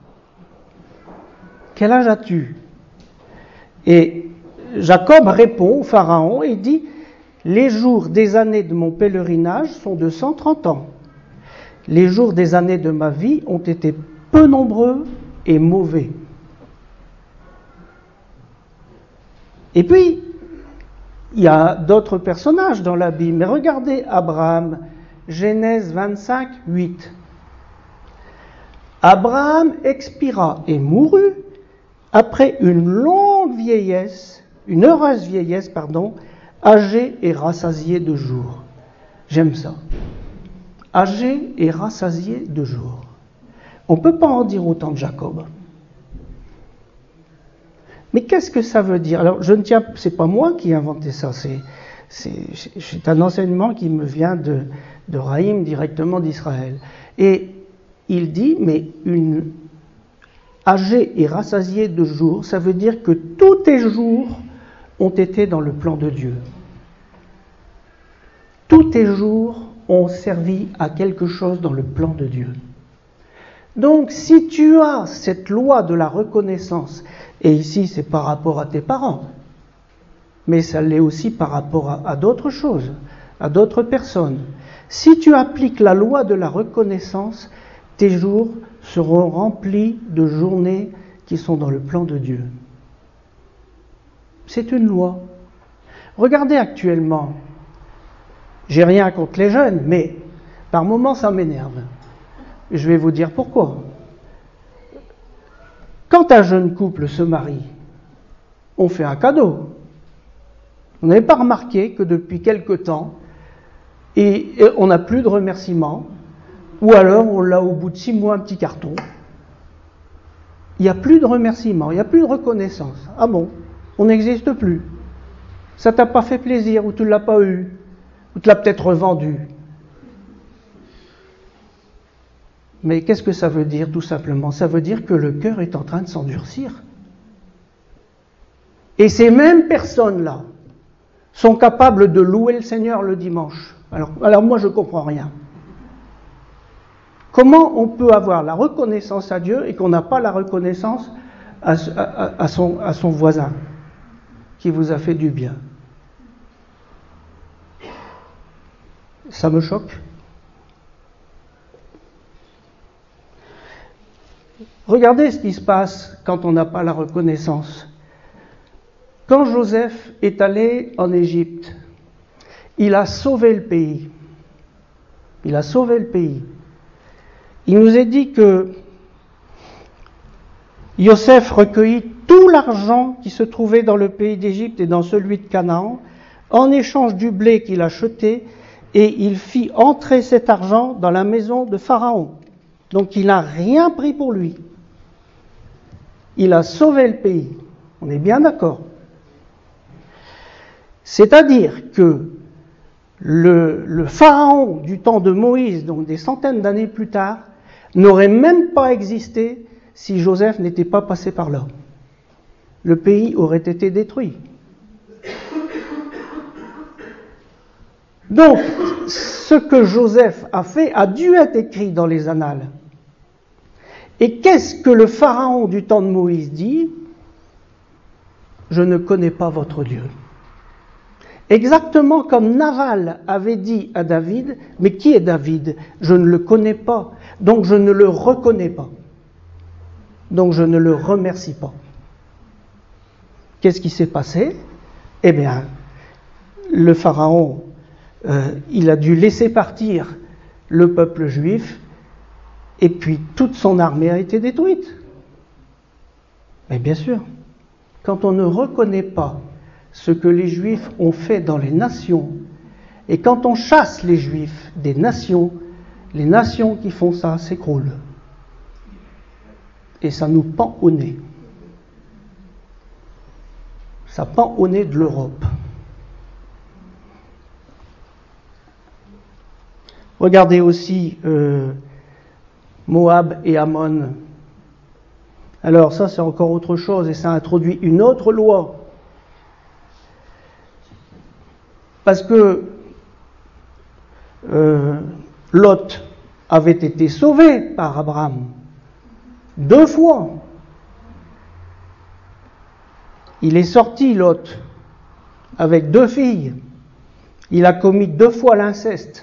Quel âge as-tu? Et Jacob répond au Pharaon et dit, les jours des années de mon pèlerinage sont de cent trente ans. Les jours des années de ma vie ont été peu nombreux et mauvais. Et puis, il y a d'autres personnages dans la Bible, mais regardez Abraham, Genèse vingt-cinq, huit. Abraham expira et mourut après une longue vieillesse, une heureuse vieillesse, pardon, âgé et rassasié de jours. J'aime ça. Âgé et rassasié de jours. On ne peut pas en dire autant de Jacob. Mais qu'est-ce que ça veut dire? Alors, je ne tiens, c'est pas moi qui ai inventé ça, c'est, c'est, c'est un enseignement qui me vient de, de Raïm, directement d'Israël. Et il dit, mais une âgée et rassasiée de jours, ça veut dire que tous tes jours ont été dans le plan de Dieu. Tous tes jours ont servi à quelque chose dans le plan de Dieu. Donc, si tu as cette loi de la reconnaissance, et ici c'est par rapport à tes parents, mais ça l'est aussi par rapport à, à d'autres choses, à d'autres personnes. Si tu appliques la loi de la reconnaissance, tes jours seront remplis de journées qui sont dans le plan de Dieu. C'est une loi. Regardez actuellement, j'ai rien contre les jeunes, mais par moments ça m'énerve. Je vais vous dire pourquoi. Quand un jeune couple se marie, on fait un cadeau. Vous n'avez pas remarqué que depuis quelque temps, et, et on n'a plus de remerciements, ou alors on l'a au bout de six mois un petit carton. Il n'y a plus de remerciements, il n'y a plus de reconnaissance. Ah bon, on n'existe plus. Ça t'a pas fait plaisir, ou tu ne l'as pas eu, ou tu l'as peut-être revendu. Mais qu'est-ce que ça veut dire tout simplement? Ça veut dire que le cœur est en train de s'endurcir. Et ces mêmes personnes-là sont capables de louer le Seigneur le dimanche. Alors, alors moi je ne comprends rien. Comment on peut avoir la reconnaissance à Dieu et qu'on n'a pas la reconnaissance à, à, à, son, à son voisin qui vous a fait du bien? Ça me choque. Regardez ce qui se passe quand on n'a pas la reconnaissance. Quand Joseph est allé en Égypte, il a sauvé le pays. Il a sauvé le pays. Il nous est dit que Joseph recueillit tout l'argent qui se trouvait dans le pays d'Égypte et dans celui de Canaan, en échange du blé qu'il achetait, et il fit entrer cet argent dans la maison de Pharaon. Donc il n'a rien pris pour lui. Il a sauvé le pays. On est bien d'accord. C'est-à-dire que le, le Pharaon du temps de Moïse, donc des centaines d'années plus tard, n'aurait même pas existé si Joseph n'était pas passé par là. Le pays aurait été détruit. Donc, ce que Joseph a fait a dû être écrit dans les annales. Et qu'est-ce que le Pharaon du temps de Moïse dit? Je ne connais pas votre Dieu. Exactement comme Naval avait dit à David, mais qui est David? Je ne le connais pas, donc je ne le reconnais pas. Donc je ne le remercie pas. Qu'est-ce qui s'est passé? Eh bien, le Pharaon, euh, il a dû laisser partir le peuple juif, et puis toute son armée a été détruite. Mais bien sûr, quand on ne reconnaît pas ce que les Juifs ont fait dans les nations, et quand on chasse les Juifs des nations, les nations qui font ça s'écroulent. Et ça nous pend au nez. Ça pend au nez de l'Europe. Regardez aussi euh, Moab et Ammon. Alors ça c'est encore autre chose et ça introduit une autre loi. Parce que euh, Lot avait été sauvé par Abraham deux fois. Il est sorti, Lot, avec deux filles. Il a commis deux fois l'inceste.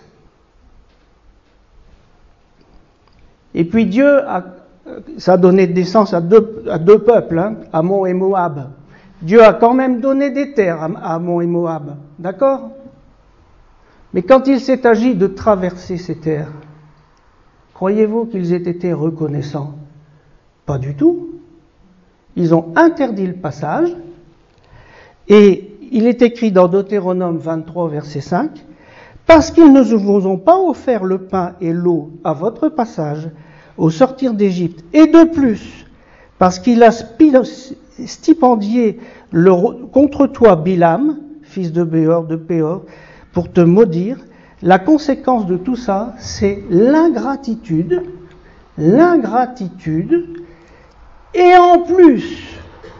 Et puis Dieu a, ça a donné naissance à deux, à deux peuples, hein, Ammon et Moab. Dieu a quand même donné des terres à Ammon et Moab, d'accord? Mais quand il s'est agi de traverser ces terres, croyez-vous qu'ils aient été reconnaissants? Pas du tout. Ils ont interdit le passage, et il est écrit dans Deutéronome vingt-trois, verset cinq, « Parce qu'ils ne vous ont pas offert le pain et l'eau à votre passage, au sortir d'Égypte, et de plus, parce qu'ils stipendié le, contre toi Bilam, fils de Béor, de Péor, pour te maudire. La conséquence de tout ça, c'est l'ingratitude, l'ingratitude, et en plus,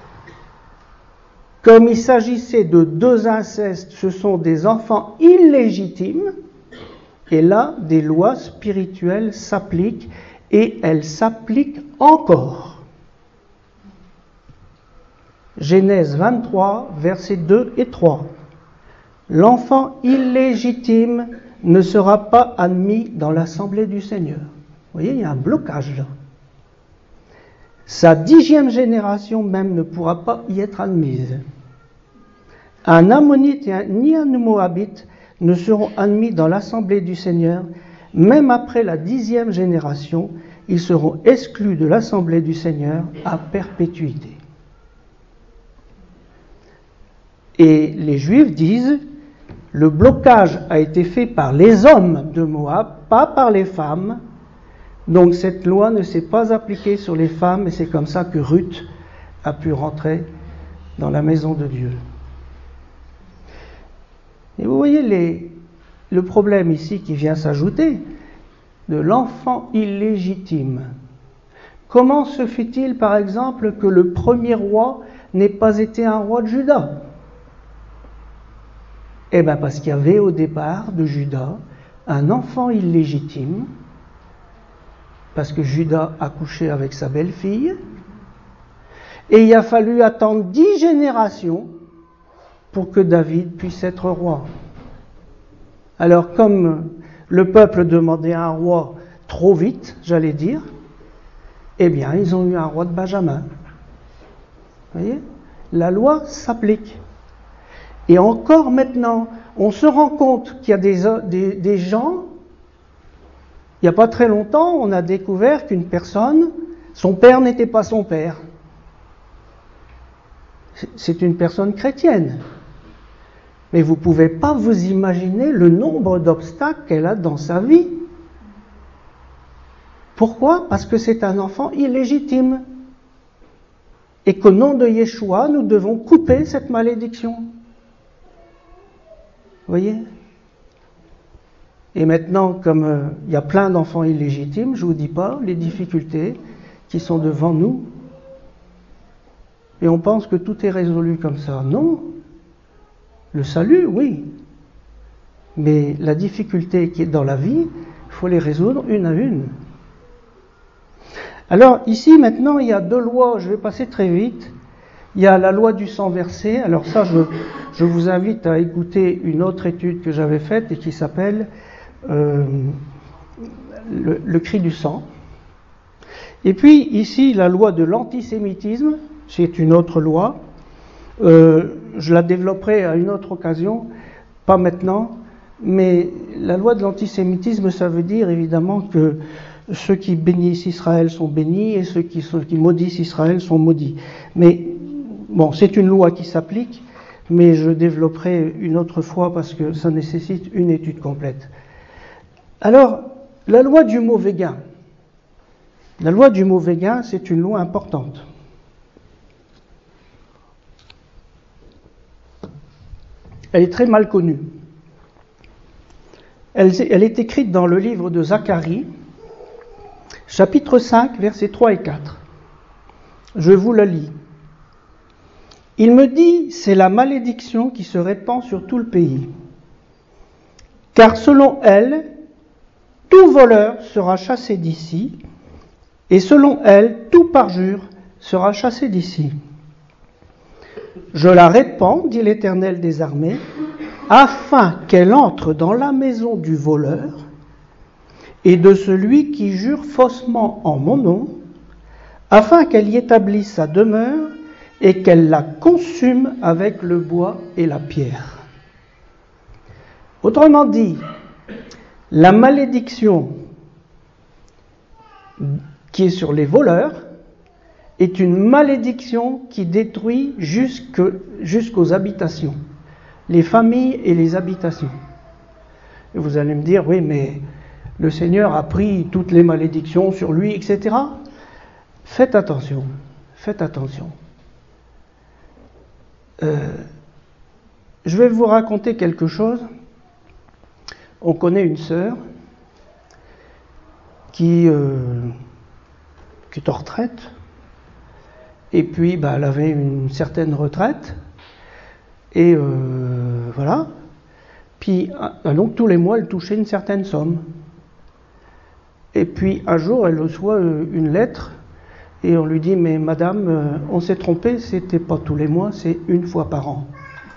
comme il s'agissait de deux incestes, ce sont des enfants illégitimes, et là, des lois spirituelles s'appliquent, et elles s'appliquent encore. Genèse vingt-trois, versets deux et trois. L'enfant illégitime ne sera pas admis dans l'assemblée du Seigneur. Vous voyez, il y a un blocage là. Sa dixième génération même ne pourra pas y être admise. Un Ammonite ni un Moabite ne seront admis dans l'assemblée du Seigneur, même après la dixième génération, ils seront exclus de l'assemblée du Seigneur à perpétuité. Et les Juifs disent, le blocage a été fait par les hommes de Moab, pas par les femmes, donc cette loi ne s'est pas appliquée sur les femmes, et c'est comme ça que Ruth a pu rentrer dans la maison de Dieu. Et vous voyez les, le problème ici qui vient s'ajouter, de l'enfant illégitime. Comment se fait-il, par exemple, que le premier roi n'ait pas été un roi de Juda ? Eh bien, parce qu'il y avait au départ de Juda un enfant illégitime, parce que Juda a couché avec sa belle-fille, et il a fallu attendre dix générations pour que David puisse être roi. Alors, comme le peuple demandait un roi trop vite, j'allais dire, eh bien, ils ont eu un roi de Benjamin. Vous voyez ? La loi s'applique. Et encore maintenant, on se rend compte qu'il y a des, des, des gens, il n'y a pas très longtemps, on a découvert qu'une personne, son père n'était pas son père. C'est une personne chrétienne. Mais vous ne pouvez pas vous imaginer le nombre d'obstacles qu'elle a dans sa vie. Pourquoi ? Parce que c'est un enfant illégitime. Et qu'au nom de Yeshua, nous devons couper cette malédiction. Vous voyez ? Et maintenant, comme euh, il y a plein d'enfants illégitimes, je ne vous dis pas les difficultés qui sont devant nous. Et on pense que tout est résolu comme ça. Non. Le salut, oui. Mais la difficulté qui est dans la vie, il faut les résoudre une à une. Alors ici, maintenant, il y a deux lois, je vais passer très vite. Il y a la loi du sang versé. Alors ça, je, je vous invite à écouter une autre étude que j'avais faite et qui s'appelle euh, le, le cri du sang. Et puis ici, la loi de l'antisémitisme, c'est une autre loi. Euh, je la développerai à une autre occasion, pas maintenant. Mais la loi de l'antisémitisme, ça veut dire évidemment que ceux qui bénissent Israël sont bénis et ceux qui, sont, qui maudissent Israël sont maudits. Mais bon, c'est une loi qui s'applique, mais je développerai une autre fois parce que ça nécessite une étude complète. Alors, la loi du mauvais gain. La loi du mauvais gain, c'est une loi importante. Elle est très mal connue. Elle, elle est écrite dans le livre de Zacharie, chapitre cinq, versets trois et quatre. Je vous la lis. Il me dit, c'est la malédiction qui se répand sur tout le pays. Car selon elle, tout voleur sera chassé d'ici, et selon elle, tout parjure sera chassé d'ici. Je la répands, dit l'Éternel des armées, afin qu'elle entre dans la maison du voleur et de celui qui jure faussement en mon nom, afin qu'elle y établisse sa demeure et qu'elle la consume avec le bois et la pierre. Autrement dit, la malédiction qui est sur les voleurs est une malédiction qui détruit jusque, jusqu'aux habitations, les familles et les habitations. Et vous allez me dire, oui, mais le Seigneur a pris toutes les malédictions sur lui, et cetera. Faites attention, faites attention. Euh, je vais vous raconter quelque chose. On connaît une sœur qui, euh, qui est en retraite, et puis bah, elle avait une certaine retraite, et euh, voilà. Puis donc tous les mois elle touchait une certaine somme. Et puis un jour elle reçoit une lettre, et on lui dit mais madame, on s'est trompé, c'était pas tous les mois, c'est une fois par an.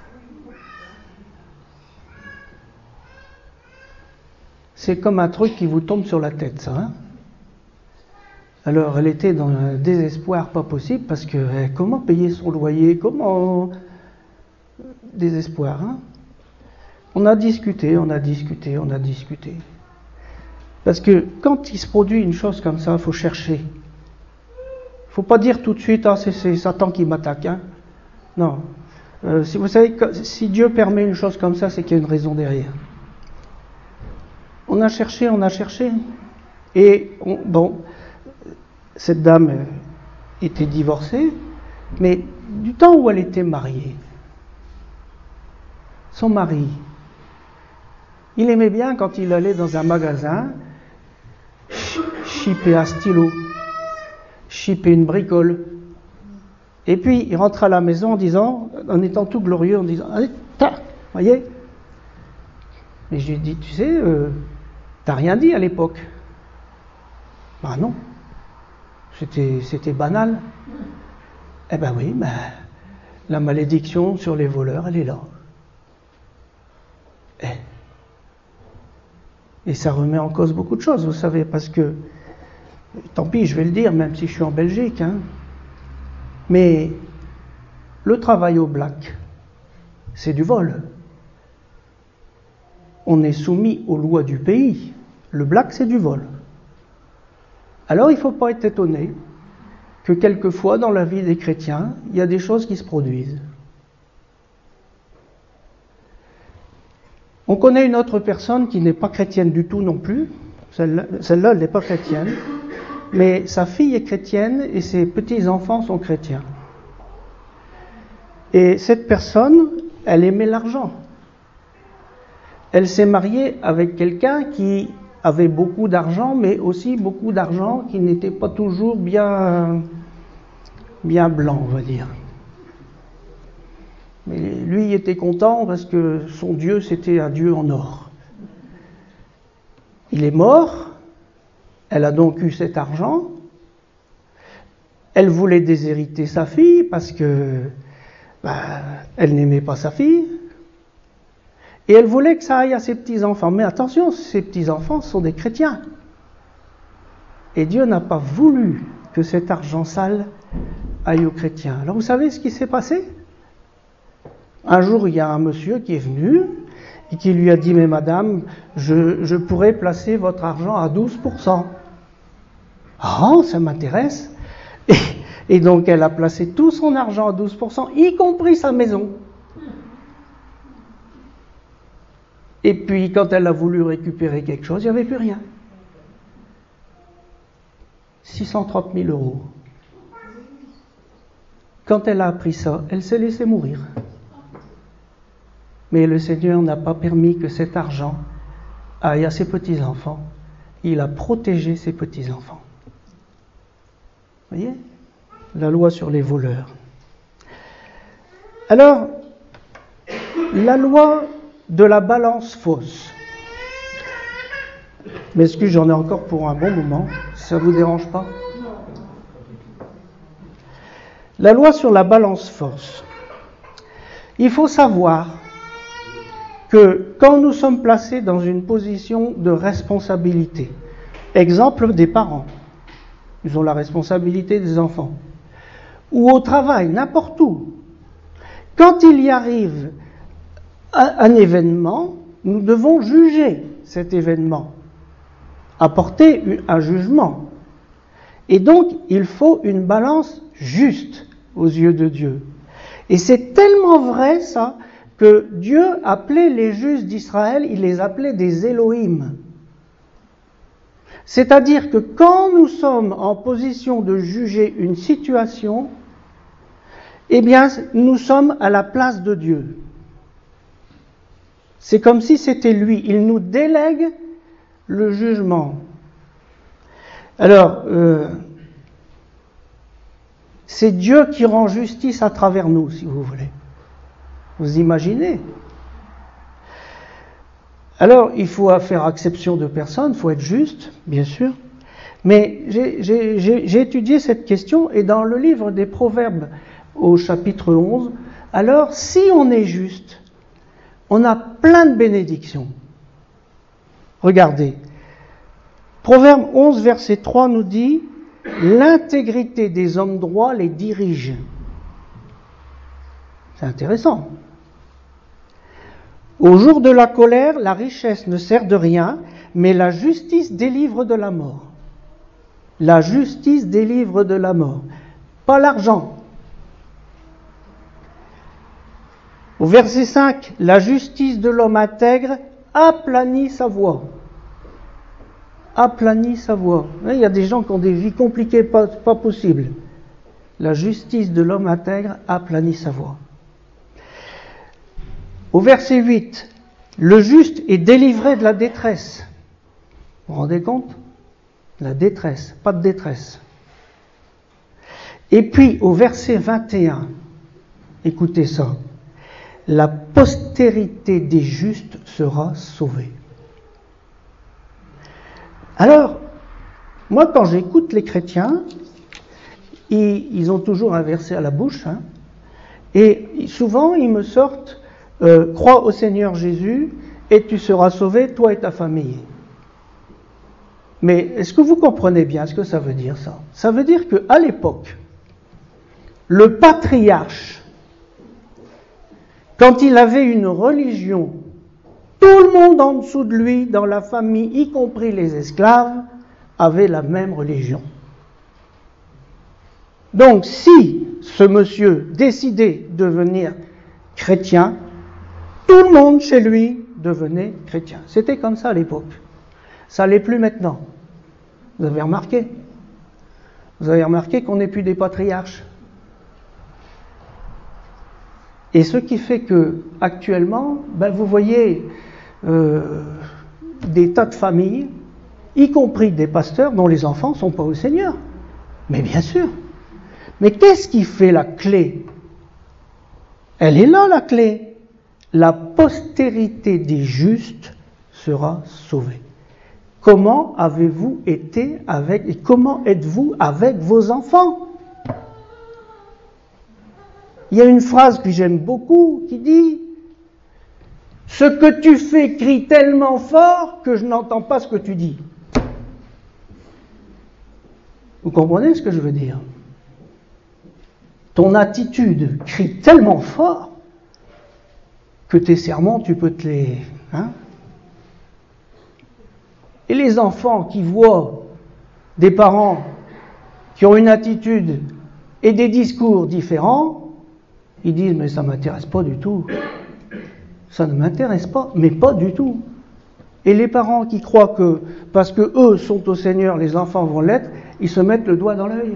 C'est comme un truc qui vous tombe sur la tête, ça. Hein. Alors, elle était dans un désespoir pas possible, parce que eh, comment payer son loyer, comment... Désespoir, hein. On a discuté, on a discuté, on a discuté. Parce que quand il se produit une chose comme ça, il faut chercher. Il ne faut pas dire tout de suite, ah, c'est, c'est Satan qui m'attaque. Hein. Non. Euh, si vous savez, si Dieu permet une chose comme ça, c'est qu'il y a une raison derrière. On a cherché, on a cherché. Et, on, bon, cette dame était divorcée, mais du temps où elle était mariée, son mari, il aimait bien quand il allait dans un magasin, chipper un stylo, chipper une bricole. Et puis, il rentre à la maison en disant, en étant tout glorieux, en disant, allez, ta, voyez. Mais je lui ai dit, tu sais, euh, t'as rien dit à l'époque. Ben non. C'était, c'était banal. Eh ben oui, ben, la malédiction sur les voleurs, elle est là. Eh. Et ça remet en cause beaucoup de choses, vous savez, parce que, tant pis, je vais le dire, même si je suis en Belgique, hein, mais le travail au black, c'est du vol. On est soumis aux lois du pays. Le black, c'est du vol. Alors, il ne faut pas être étonné que quelquefois, dans la vie des chrétiens, il y a des choses qui se produisent. On connaît une autre personne qui n'est pas chrétienne du tout non plus. Celle-là, celle-là, elle n'est pas chrétienne. Mais sa fille est chrétienne et ses petits-enfants sont chrétiens. Et cette personne, elle aimait l'argent. Elle s'est mariée avec quelqu'un qui avait beaucoup d'argent, mais aussi beaucoup d'argent qui n'était pas toujours bien, bien blanc, on va dire. Mais lui, il était content parce que son Dieu, c'était un Dieu en or. Il est mort, elle a donc eu cet argent. Elle voulait déshériter sa fille parce que bah, elle n'aimait pas sa fille. Et elle voulait que ça aille à ses petits-enfants. Mais attention, ses petits-enfants sont des chrétiens. Et Dieu n'a pas voulu que cet argent sale aille aux chrétiens. Alors vous savez ce qui s'est passé ? Un jour, il y a un monsieur qui est venu et qui lui a dit « Mais madame, je, je pourrais placer votre argent à douze pour cent. » Ah, ça m'intéresse. Et, et donc, elle a placé tout son argent à douze pour cent, y compris sa maison. Et puis, quand elle a voulu récupérer quelque chose, il n'y avait plus rien. six cent trente mille euros. Quand elle a appris ça, elle s'est laissée mourir. Mais le Seigneur n'a pas permis que cet argent aille à ses petits-enfants. Il a protégé ses petits-enfants. Vous voyez ? La loi sur les voleurs. Alors, la loi de la balance fausse. Mais est-ce que j'en ai encore pour un bon moment ? Ça ne vous dérange pas ? La loi sur la balance fausse. Il faut savoir que quand nous sommes placés dans une position de responsabilité, exemple des parents, ils ont la responsabilité des enfants, ou au travail, n'importe où, quand il y arrive un, un événement, nous devons juger cet événement, apporter un jugement. Et donc, il faut une balance juste aux yeux de Dieu. Et c'est tellement vrai, ça, que Dieu appelait les juges d'Israël, il les appelait des Elohim. C'est-à-dire que quand nous sommes en position de juger une situation, eh bien, nous sommes à la place de Dieu. C'est comme si c'était lui. Il nous délègue le jugement. Alors, euh, c'est Dieu qui rend justice à travers nous, si vous voulez. Vous imaginez? Alors, il faut faire exception de personne, il faut être juste, bien sûr. Mais j'ai, j'ai, j'ai, j'ai étudié cette question, et dans le livre des Proverbes, au chapitre onze, alors, si on est juste, on a plein de bénédictions. Regardez. Proverbe onze, verset trois nous dit « L'intégrité des hommes droits les dirige ». C'est intéressant. Au jour de la colère, la richesse ne sert de rien, mais la justice délivre de la mort. La justice délivre de la mort. Pas l'argent. Au verset cinq, la justice de l'homme intègre aplanit sa voie. Aplanit sa voie. Il y a des gens qui ont des vies compliquées, pas, pas possibles. La justice de l'homme intègre aplanit sa voie. Au verset huit, le juste est délivré de la détresse. Vous vous rendez compte? La détresse, pas de détresse. Et puis au verset vingt et un, écoutez ça. La postérité des justes sera sauvée. Alors, moi quand j'écoute les chrétiens, ils, ils ont toujours un verset à la bouche, hein, et souvent ils me sortent euh, « Crois au Seigneur Jésus et tu seras sauvé, toi et ta famille ». Mais est-ce que vous comprenez bien ce que ça veut dire, ça? Ça veut dire qu'à l'époque, le patriarche, quand il avait une religion, tout le monde en dessous de lui, dans la famille, y compris les esclaves, avait la même religion. Donc, si ce monsieur décidait de devenir chrétien, tout le monde chez lui devenait chrétien. C'était comme ça à l'époque. Ça l'est plus maintenant. Vous avez remarqué? Vous avez remarqué qu'on n'est plus des patriarches. Et ce qui fait que, actuellement, ben vous voyez euh, des tas de familles, y compris des pasteurs dont les enfants ne sont pas au Seigneur. Mais bien sûr. Mais qu'est-ce qui fait la clé? Elle est là, la clé. La postérité des justes sera sauvée. Comment avez-vous été avec, et comment êtes-vous avec vos enfants? Il y a une phrase que j'aime beaucoup qui dit « Ce que tu fais crie tellement fort que je n'entends pas ce que tu dis. » Vous comprenez ce que je veux dire? Ton attitude crie tellement fort que tes sermons, tu peux te les... Hein? Et les enfants qui voient des parents qui ont une attitude et des discours différents, ils disent « mais ça ne m'intéresse pas du tout. Ça ne m'intéresse pas, mais pas du tout. » Et les parents qui croient que, parce que eux sont au Seigneur, les enfants vont l'être, ils se mettent le doigt dans l'œil.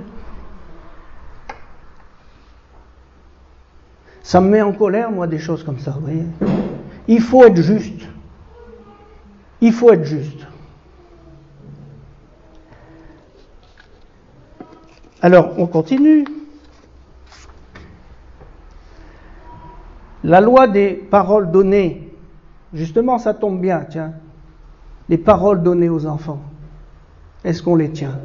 Ça me met en colère, moi, des choses comme ça, vous voyez. Il faut être juste. Il faut être juste. Alors, on continue. La loi des paroles données, justement, ça tombe bien, tiens. Les paroles données aux enfants, est-ce qu'on les tient?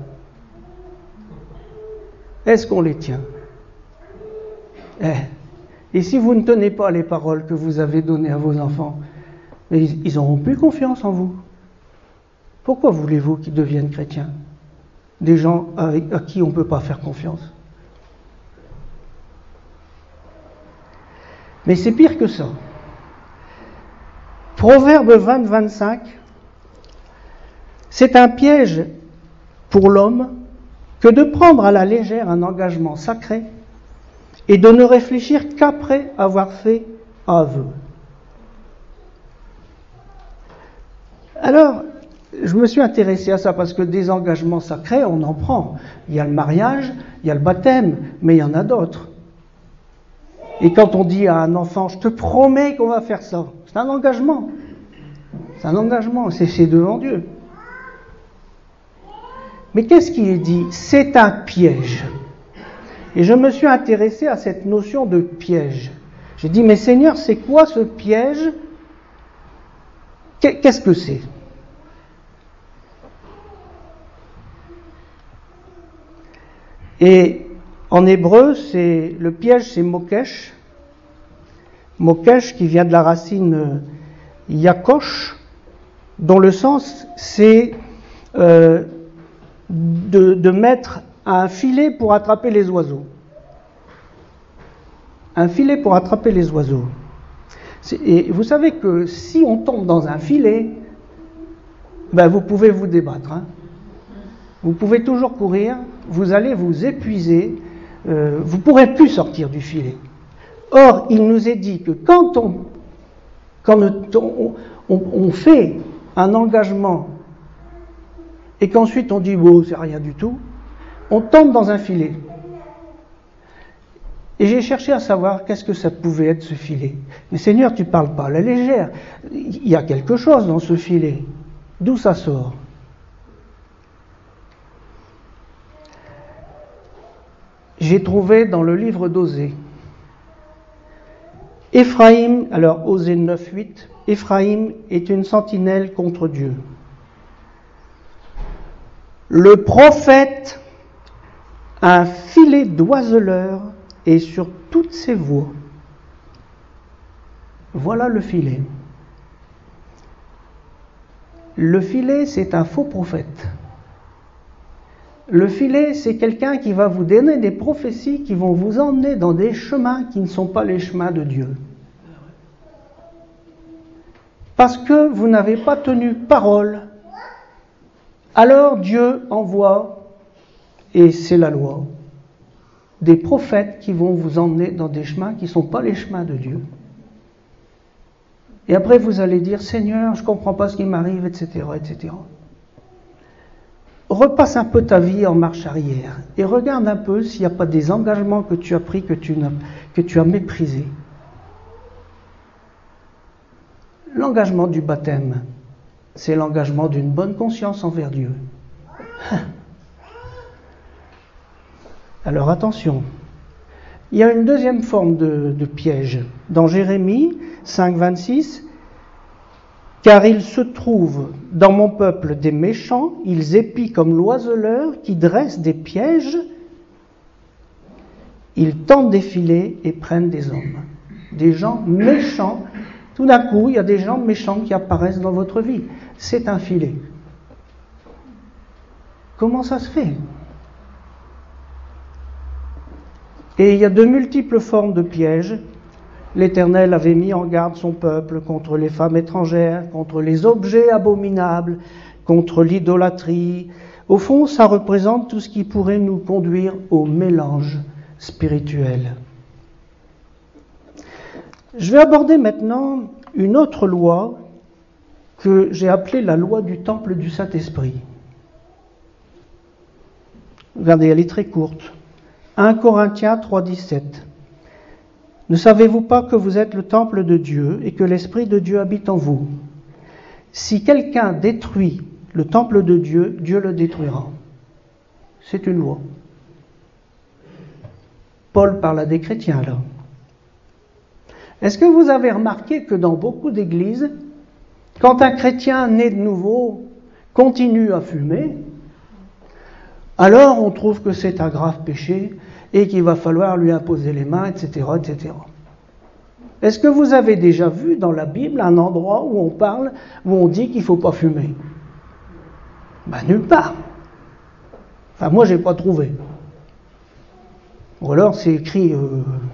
Est-ce qu'on les tient? Eh. Et si vous ne tenez pas les paroles que vous avez données à vos enfants, ils n'auront plus confiance en vous. Pourquoi voulez-vous qu'ils deviennent chrétiens? Des gens avec, à qui on ne peut pas faire confiance. Mais c'est pire que ça. Proverbe vingt, vingt-cinq, c'est un piège pour l'homme que de prendre à la légère un engagement sacré et de ne réfléchir qu'après avoir fait aveu. Alors, je me suis intéressé à ça parce que des engagements sacrés, on en prend. Il y a le mariage, il y a le baptême, mais il y en a d'autres. Et quand on dit à un enfant, je te promets qu'on va faire ça, c'est un engagement. C'est un engagement, c'est, c'est devant Dieu. Mais qu'est-ce qu'il est dit? C'est un piège. Et je me suis intéressé à cette notion de piège. J'ai dit, mais Seigneur, c'est quoi ce piège? Qu'est-ce que c'est? Et en hébreu, c'est, le piège, c'est mokesh. Mokesh qui vient de la racine yakosh, dont le sens, c'est euh, de, de mettre un filet pour attraper les oiseaux. Un filet pour attraper les oiseaux. Et vous savez que si on tombe dans un filet, ben vous pouvez vous débattre. Hein. Vous pouvez toujours courir, vous allez vous épuiser, euh, vous ne pourrez plus sortir du filet. Or, il nous est dit que quand on, quand on, on, on fait un engagement et qu'ensuite on dit oh, c'est rien du tout, on tombe dans un filet. Et j'ai cherché à savoir qu'est-ce que ça pouvait être ce filet. Mais Seigneur, tu ne parles pas à la légère. Il y a quelque chose dans ce filet. D'où ça sort? J'ai trouvé dans le livre d'Osée. Éphraïm, alors Osée neuf huit, Éphraïm est une sentinelle contre Dieu. Le prophète a un filet d'oiseleur et sur toutes ses voies. Voilà le filet. Le filet, c'est un faux prophète. Le filet, c'est quelqu'un qui va vous donner des prophéties qui vont vous emmener dans des chemins qui ne sont pas les chemins de Dieu. Parce que vous n'avez pas tenu parole, alors Dieu envoie, et c'est la loi, des prophètes qui vont vous emmener dans des chemins qui ne sont pas les chemins de Dieu. Et après vous allez dire, Seigneur, je ne comprends pas ce qui m'arrive, et cetera, et cetera. Repasse un peu ta vie en marche arrière et regarde un peu s'il n'y a pas des engagements que tu as pris, que tu, n'as, que tu as méprisés. L'engagement du baptême, c'est l'engagement d'une bonne conscience envers Dieu. Alors attention, il y a une deuxième forme de, de piège. Dans Jérémie cinq vingt-six, car il se trouve dans mon peuple des méchants, ils épient comme l'oiseleur qui dresse des pièges, ils tendent des filets et prennent des hommes. Des gens méchants, tout d'un coup, il y a des gens méchants qui apparaissent dans votre vie. C'est un filet. Comment ça se fait? Et il y a de multiples formes de pièges. L'Éternel avait mis en garde son peuple contre les femmes étrangères, contre les objets abominables, contre l'idolâtrie. Au fond, ça représente tout ce qui pourrait nous conduire au mélange spirituel. Je vais aborder maintenant une autre loi que j'ai appelée la loi du temple du Saint-Esprit. Regardez, elle est très courte. un Corinthiens trois dix-sept. Ne savez-vous pas que vous êtes le temple de Dieu et que l'Esprit de Dieu habite en vous? Si quelqu'un détruit le temple de Dieu, Dieu le détruira. C'est une loi. Paul parle à des chrétiens là. Est-ce que vous avez remarqué que dans beaucoup d'églises, quand un chrétien né de nouveau continue à fumer, alors on trouve que c'est un grave péché et qu'il va falloir lui imposer les mains, et cetera, et cetera. Est-ce que vous avez déjà vu dans la Bible un endroit où on parle, où on dit qu'il ne faut pas fumer? Ben nulle part. Enfin, moi, je n'ai pas trouvé. Ou alors, c'est écrit, euh,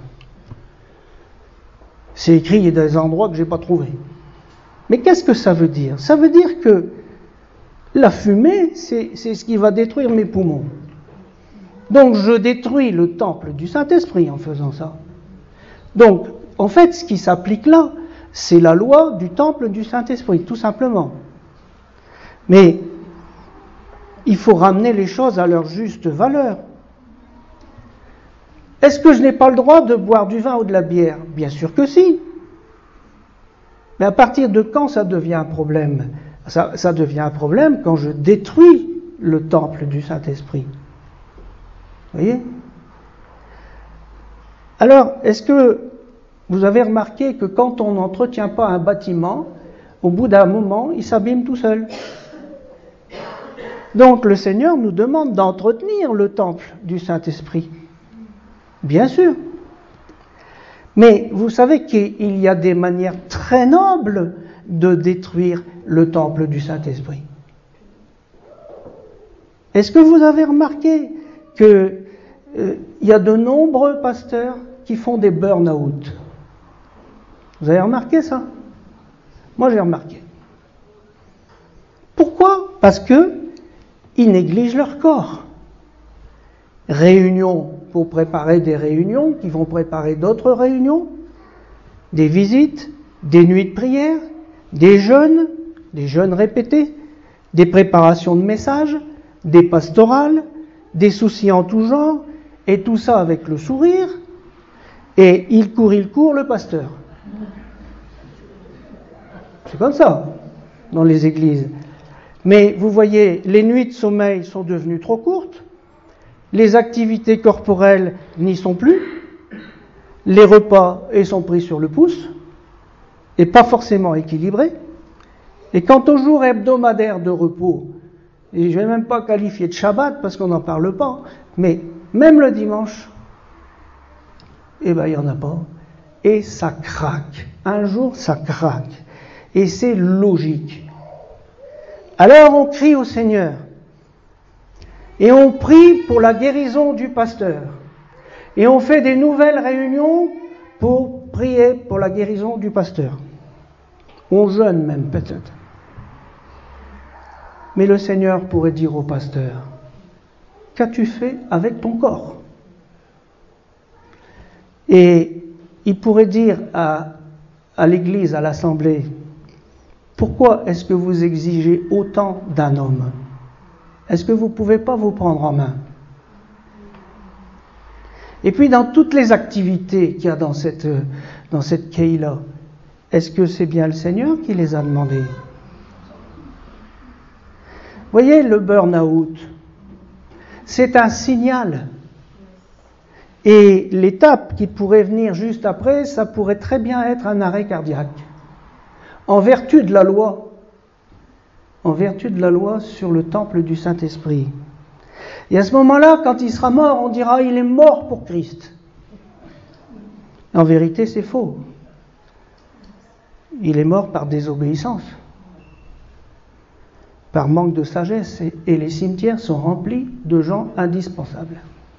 c'est écrit, il y a des endroits que je n'ai pas trouvé. Mais qu'est-ce que ça veut dire? Ça veut dire que la fumée, c'est, c'est ce qui va détruire mes poumons. Donc, je détruis le temple du Saint-Esprit en faisant ça. Donc, en fait, ce qui s'applique là, c'est la loi du temple du Saint-Esprit, tout simplement. Mais il faut ramener les choses à leur juste valeur. Est-ce que je n'ai pas le droit de boire du vin ou de la bière? Bien sûr que si. Mais à partir de quand ça devient un problème? ça, ça devient un problème quand je détruis le temple du Saint-Esprit. Vous voyez? Alors, est-ce que vous avez remarqué que quand on n'entretient pas un bâtiment, au bout d'un moment, il s'abîme tout seul? Donc le Seigneur nous demande d'entretenir le temple du Saint-Esprit. Bien sûr. Mais vous savez qu'il y a des manières très nobles de détruire le temple du Saint-Esprit. Est-ce que vous avez remarqué qu'il euh, y a de nombreux pasteurs qui font des burn-out? Vous avez remarqué ça? Moi j'ai remarqué. Pourquoi? Parce que ils négligent leur corps. Réunions pour préparer des réunions qui vont préparer d'autres réunions, des visites, des nuits de prière, des jeûnes, des jeûnes répétés, des préparations de messages, des pastorales, des soucis en tout genre, et tout ça avec le sourire, et il court, il court, le pasteur. C'est comme ça, dans les églises. Mais vous voyez, les nuits de sommeil sont devenues trop courtes, les activités corporelles n'y sont plus, les repas ils sont pris sur le pouce, et pas forcément équilibrés. Et quant au jour hebdomadaire de repos, et je ne vais même pas qualifier de Shabbat parce qu'on n'en parle pas, mais même le dimanche, eh ben il n'y en a pas. Et ça craque. Un jour, ça craque. Et c'est logique. Alors on crie au Seigneur. Et on prie pour la guérison du pasteur. Et on fait des nouvelles réunions pour prier pour la guérison du pasteur. On jeûne même peut-être. Mais le Seigneur pourrait dire au pasteur, qu'as-tu fait avec ton corps? Et il pourrait dire à, à l'Église, à l'Assemblée, pourquoi est-ce que vous exigez autant d'un homme? Est-ce que vous ne pouvez pas vous prendre en main? Et puis dans toutes les activités qu'il y a dans cette, dans cette Keïla, est-ce que c'est bien le Seigneur qui les a demandées? Voyez, le burn-out, c'est un signal. Et l'étape qui pourrait venir juste après, ça pourrait très bien être un arrêt cardiaque. En vertu de la loi, en vertu de la loi sur le temple du Saint-Esprit. Et à ce moment-là, quand il sera mort, on dira, il est mort pour Christ. En vérité, c'est faux. Il est mort par désobéissance, par manque de sagesse, et, et les cimetières sont remplis de gens indispensables.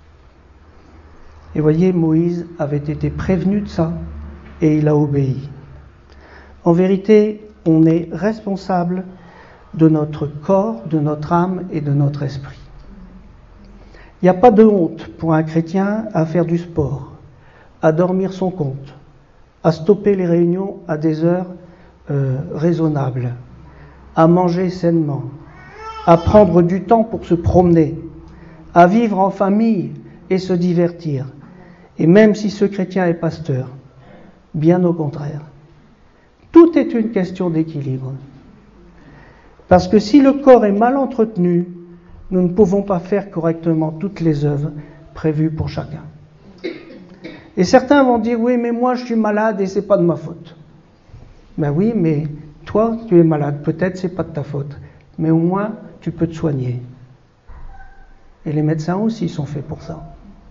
Et voyez, Moïse avait été prévenu de ça, et il a obéi. En vérité, on est responsable de notre corps, de notre âme et de notre esprit. Il n'y a pas de honte pour un chrétien à faire du sport, à dormir son compte, à stopper les réunions à des heures euh, raisonnables, à manger sainement, à prendre du temps pour se promener, à vivre en famille et se divertir. Et même si ce chrétien est pasteur, bien au contraire. Tout est une question d'équilibre. Parce que si le corps est mal entretenu, nous ne pouvons pas faire correctement toutes les œuvres prévues pour chacun. Et certains vont dire, oui, mais moi je suis malade et c'est pas de ma faute. Ben oui, mais toi tu es malade, peut-être c'est pas de ta faute, mais au moins tu peux te soigner. Et les médecins aussi sont faits pour ça.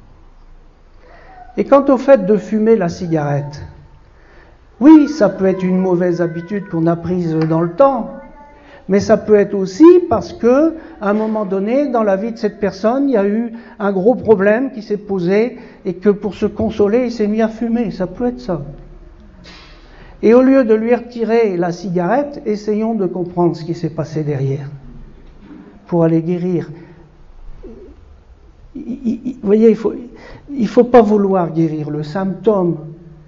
Et quant au fait de fumer la cigarette, oui, ça peut être une mauvaise habitude qu'on a prise dans le temps, mais ça peut être aussi parce que, à un moment donné, dans la vie de cette personne, il y a eu un gros problème qui s'est posé et que pour se consoler, il s'est mis à fumer. Ça peut être ça. Et au lieu de lui retirer la cigarette, essayons de comprendre ce qui s'est passé derrière pour aller guérir. Vous voyez, il faut, il faut pas vouloir guérir le symptôme.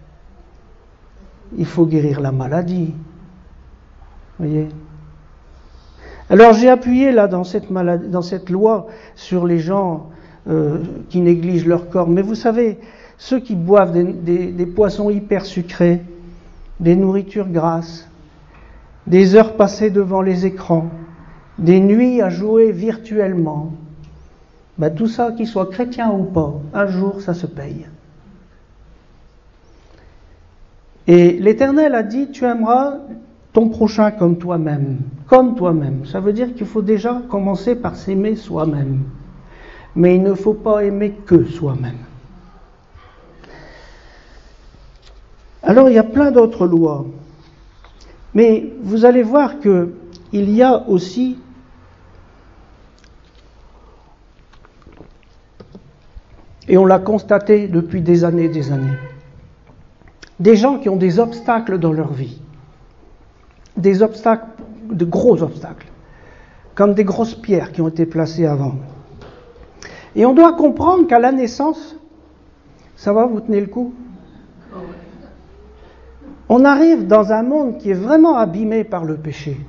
Il faut guérir la maladie. Vous voyez? Alors j'ai appuyé là dans cette, maladie, dans cette loi sur les gens euh, qui négligent leur corps. Mais vous savez, ceux qui boivent des, des, des poissons hyper sucrés, des nourritures grasses, des heures passées devant les écrans, des nuits à jouer virtuellement, ben tout ça, qu'ils soient chrétiens ou pas, un jour ça se paye. Et l'Éternel a dit, tu aimeras ton prochain comme toi-même, comme toi-même. Ça veut dire qu'il faut déjà commencer par s'aimer soi-même. Mais il ne faut pas aimer que soi-même. Alors il y a plein d'autres lois. Mais vous allez voir qu'il y a aussi et on l'a constaté depuis des années et des années, des gens qui ont des obstacles dans leur vie, des obstacles, de gros obstacles, comme des grosses pierres qui ont été placées avant. Et on doit comprendre qu'à la naissance, ça va, vous tenez le coup ? On arrive dans un monde qui est vraiment abîmé par le péché.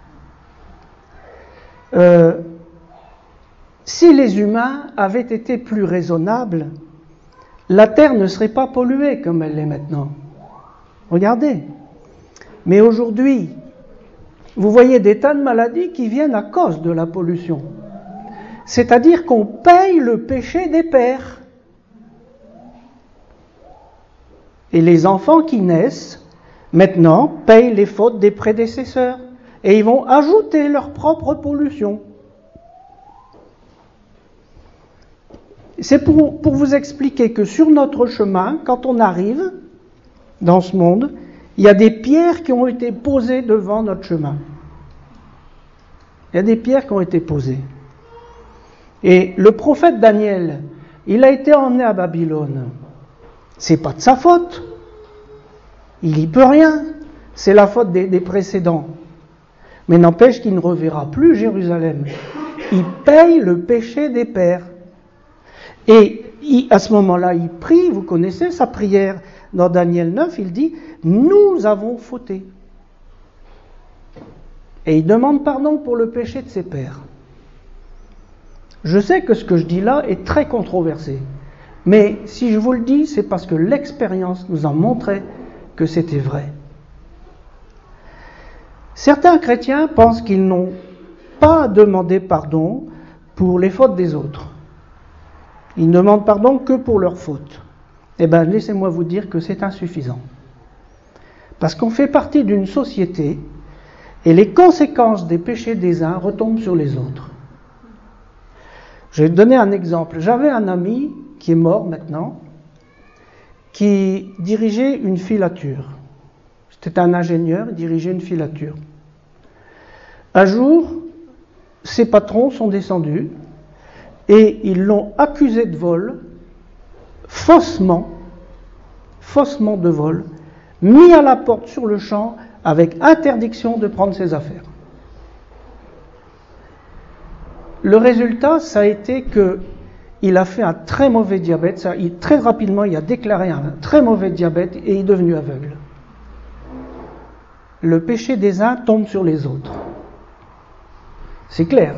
Euh, si les humains avaient été plus raisonnables, la terre ne serait pas polluée comme elle l'est maintenant. Regardez. Mais aujourd'hui, vous voyez des tas de maladies qui viennent à cause de la pollution. C'est-à-dire qu'on paye le péché des pères. Et les enfants qui naissent, maintenant, payent les fautes des prédécesseurs. Et ils vont ajouter leur propre pollution. C'est pour, pour vous expliquer que sur notre chemin, quand on arrive dans ce monde, il y a des pierres qui ont été posées devant notre chemin. Il y a des pierres qui ont été posées. Et le prophète Daniel, il a été emmené à Babylone. C'est pas de sa faute. Il y peut rien. C'est la faute des, des précédents. Mais n'empêche qu'il ne reverra plus Jérusalem. Il paye le péché des pères. Et il, à ce moment-là, il prie, vous connaissez sa prière dans Daniel neuf, il dit « Nous avons fauté ». Et il demande pardon pour le péché de ses pères. Je sais que ce que je dis là est très controversé, mais si je vous le dis, c'est parce que l'expérience nous a montré que c'était vrai. Certains chrétiens pensent qu'ils n'ont pas à demander pardon pour les fautes des autres. Ils ne demandent pardon que pour leurs fautes. Eh bien, laissez-moi vous dire que c'est insuffisant. Parce qu'on fait partie d'une société et les conséquences des péchés des uns retombent sur les autres. Je vais donner un exemple. J'avais un ami qui est mort maintenant, qui dirigeait une filature. C'était un ingénieur, il dirigeait une filature. Un jour, ses patrons sont descendus et ils l'ont accusé de vol, faussement, faussement de vol, mis à la porte sur le champ avec interdiction de prendre ses affaires. Le résultat, ça a été qu'il a fait un très mauvais diabète. Ça, il, très rapidement, il a déclaré un très mauvais diabète et il est devenu aveugle. Le péché des uns tombe sur les autres. C'est clair.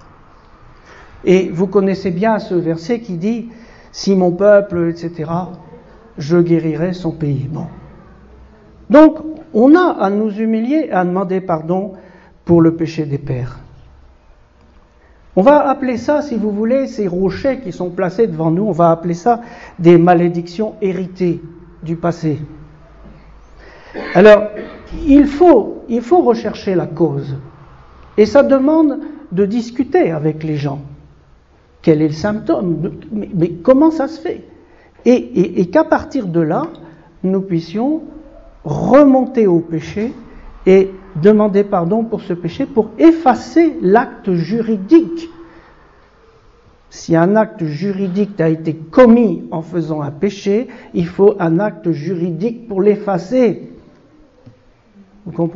Et vous connaissez bien ce verset qui dit « Si mon peuple, et cetera, je guérirai son pays. » Bon. Donc, on a à nous humilier et à demander pardon pour le péché des pères. On va appeler ça, si vous voulez, ces rochers qui sont placés devant nous, on va appeler ça des malédictions héritées du passé. Alors, il faut, il faut rechercher la cause. Et ça demande de discuter avec les gens. Quel est le symptôme ? Mais, mais comment ça se fait ? Et, et, et qu'à partir de là, nous puissions remonter au péché et demander pardon pour ce péché, pour effacer l'acte juridique. Si un acte juridique a été commis en faisant un péché, il faut un acte juridique pour l'effacer. Vous comprenez ?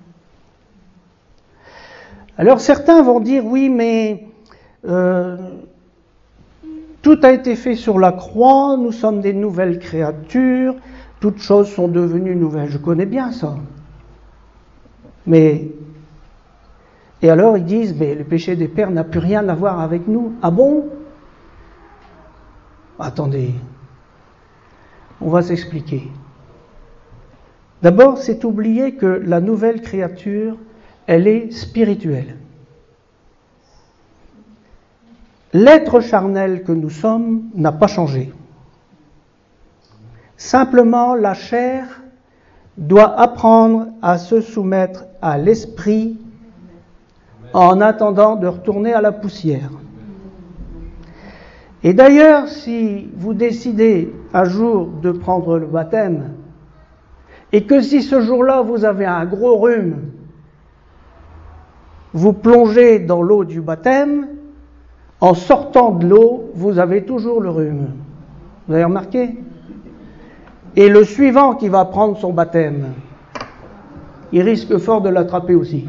Alors certains vont dire, oui, mais euh, tout a été fait sur la croix, nous sommes des nouvelles créatures, toutes choses sont devenues nouvelles. Je connais bien ça. Mais, et alors ils disent, mais le péché des pères n'a plus rien à voir avec nous. Ah bon ? Attendez, on va s'expliquer. D'abord, c'est oublier que la nouvelle créature, elle est spirituelle. L'être charnel que nous sommes n'a pas changé. Simplement, la chair doit apprendre à se soumettre à l'esprit en attendant de retourner à la poussière. Et d'ailleurs, si vous décidez un jour de prendre le baptême, et que si ce jour-là vous avez un gros rhume, vous plongez dans l'eau du baptême, en sortant de l'eau, vous avez toujours le rhume. Vous avez remarqué ? Et le suivant qui va prendre son baptême, il risque fort de l'attraper aussi.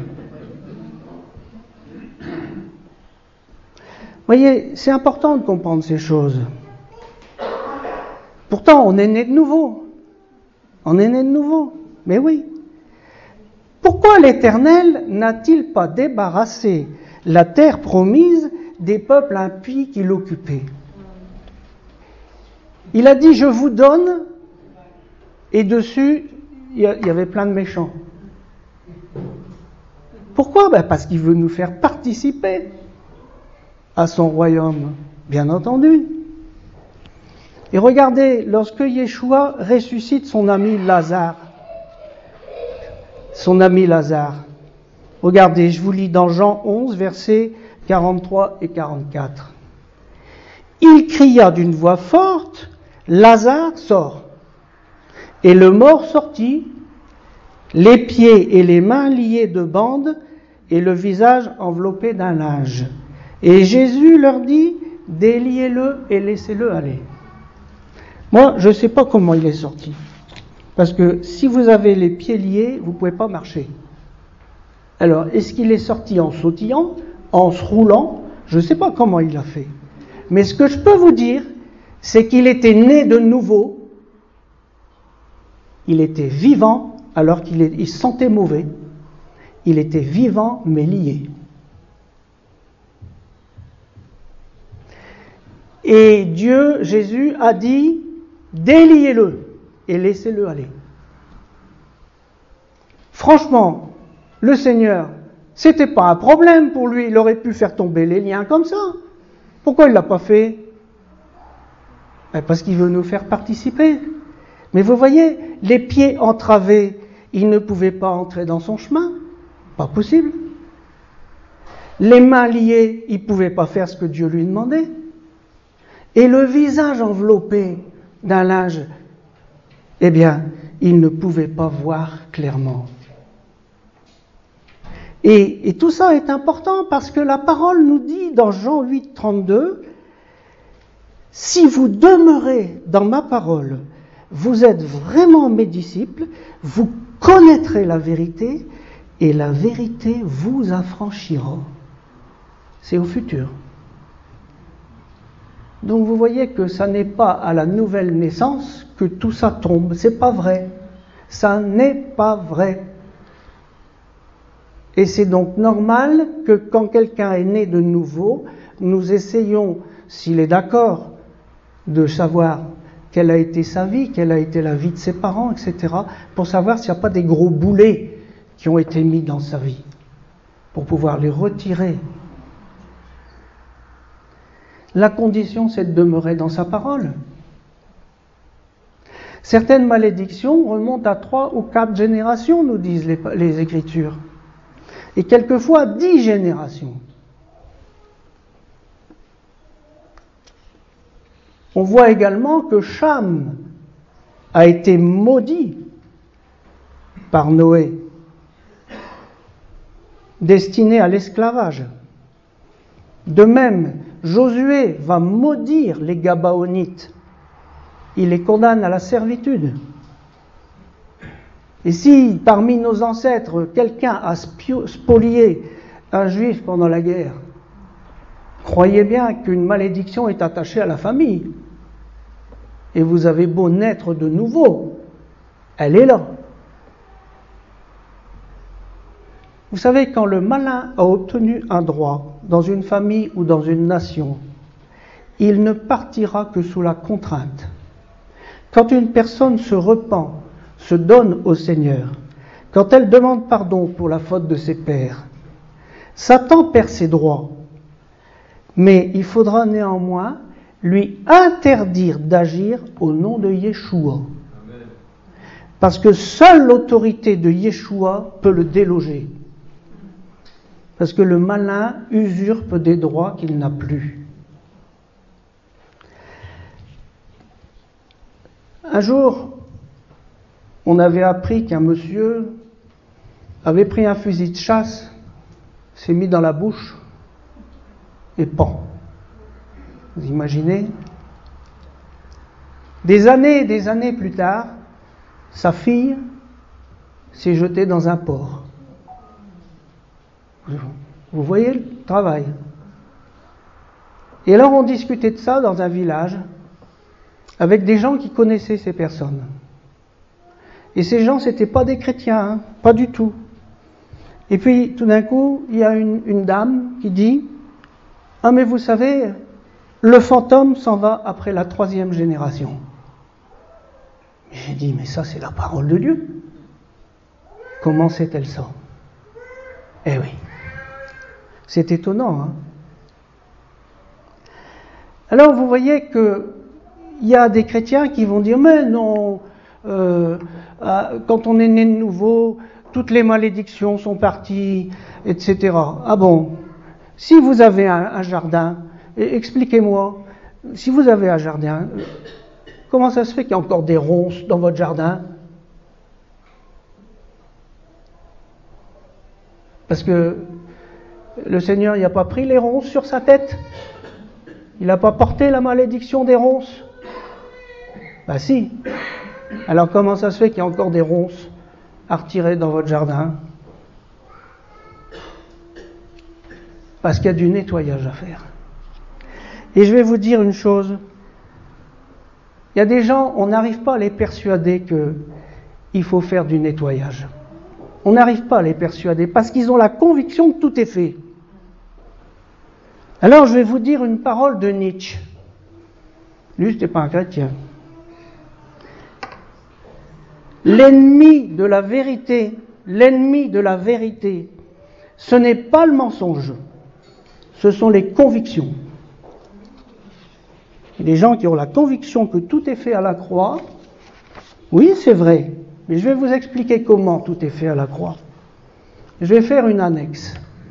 Vous voyez, c'est important de comprendre ces choses. Pourtant, on est né de nouveau. On est né de nouveau. Mais oui. Pourquoi l'Éternel n'a-t-il pas débarrassé la terre promise des peuples impies qui l'occupaient ? Il a dit, je vous donne, et dessus, il y avait plein de méchants. Pourquoi ? Ben parce qu'il veut nous faire participer à son royaume, bien entendu. Et regardez, lorsque Yeshua ressuscite son ami Lazare, son ami Lazare, regardez, je vous lis dans Jean onze, versets quarante-trois et quarante-quatre. Il cria d'une voix forte, Lazare sort. Et le mort sortit, les pieds et les mains liés de bandes et le visage enveloppé d'un linge. Et Jésus leur dit, déliez-le et laissez-le aller. Moi, je ne sais pas comment il est sorti. Parce que si vous avez les pieds liés, vous ne pouvez pas marcher. Alors, est-ce qu'il est sorti en sautillant, en se roulant ? Je ne sais pas comment il a fait. Mais ce que je peux vous dire, c'est qu'il était né de nouveau. Il était vivant alors qu'il est, il se sentait mauvais. Il était vivant mais lié. Et Dieu, Jésus, a dit, déliez-le et laissez-le aller. Franchement, le Seigneur, c'était pas un problème pour lui, il aurait pu faire tomber les liens comme ça. Pourquoi il ne l'a pas fait ? Ben parce qu'il veut nous faire participer. Mais vous voyez, les pieds entravés, il ne pouvait pas entrer dans son chemin. Pas possible. Les mains liées, il ne pouvait pas faire ce que Dieu lui demandait. Et le visage enveloppé d'un linge, eh bien, il ne pouvait pas voir clairement. Et, et tout ça est important parce que la parole nous dit dans Jean huit, trente-deux, « Si vous demeurez dans ma parole, vous êtes vraiment mes disciples, vous connaîtrez la vérité et la vérité vous affranchira. » C'est au futur. Donc vous voyez que ça n'est pas à la nouvelle naissance que tout ça tombe. C'est pas vrai. Ça n'est pas vrai. Et c'est donc normal que quand quelqu'un est né de nouveau, nous essayons, s'il est d'accord, de savoir quelle a été sa vie, quelle a été la vie de ses parents, et cetera, pour savoir s'il n'y a pas des gros boulets qui ont été mis dans sa vie, pour pouvoir les retirer. La condition, c'est de demeurer dans sa parole. Certaines malédictions remontent à trois ou quatre générations, nous disent les, les Écritures. Et quelquefois dix générations. On voit également que Cham a été maudit par Noé, destiné à l'esclavage. De même, Josué va maudire les Gabaonites. Il les condamne à la servitude. Et si, parmi nos ancêtres, quelqu'un a spolié un juif pendant la guerre, croyez bien qu'une malédiction est attachée à la famille. Et vous avez beau naître de nouveau, elle est là. Vous savez, quand le malin a obtenu un droit dans une famille ou dans une nation, il ne partira que sous la contrainte. Quand une personne se repent, se donne au Seigneur, quand elle demande pardon pour la faute de ses pères, Satan perd ses droits, mais il faudra néanmoins lui interdire d'agir au nom de Yeshua. Parce que seule l'autorité de Yeshua peut le déloger. Parce que le malin usurpe des droits qu'il n'a plus. Un jour, on avait appris qu'un monsieur avait pris un fusil de chasse, s'est mis dans la bouche et pend. Vous imaginez? Des années et des années plus tard, sa fille s'est jetée dans un port. Vous voyez le travail. Et alors on discutait de ça dans un village avec des gens qui connaissaient ces personnes. Et ces gens, c'était pas des chrétiens, hein, pas du tout. Et puis tout d'un coup, il y a une, une dame qui dit « Ah mais vous savez, le fantôme s'en va après la troisième génération. » J'ai dit « Mais ça c'est la parole de Dieu. Comment sait-elle ça ?» Eh oui, c'est étonnant. Hein. Alors vous voyez que il y a des chrétiens qui vont dire « Mais non, euh, euh, quand on est né de nouveau, toutes les malédictions sont parties, et cetera » Ah bon? Si vous avez un, un jardin, expliquez-moi, si vous avez un jardin, comment ça se fait qu'il y a encore des ronces dans votre jardin? Parce que le Seigneur, il n'a pas pris les ronces sur sa tête? Il n'a pas porté la malédiction des ronces? Ben si. Alors comment ça se fait qu'il y a encore des ronces à retirer dans votre jardin? Parce qu'il y a du nettoyage à faire. Et je vais vous dire une chose. Il y a des gens, on n'arrive pas à les persuader qu'il faut faire du nettoyage. On n'arrive pas à les persuader parce qu'ils ont la conviction que tout est fait. Alors je vais vous dire une parole de Nietzsche. Lui, c'était pas un chrétien. L'ennemi de la vérité, l'ennemi de la vérité, ce n'est pas le mensonge, ce sont les convictions. Et les gens qui ont la conviction que tout est fait à la croix, oui, c'est vrai, mais je vais vous expliquer comment tout est fait à la croix. Je vais faire une annexe.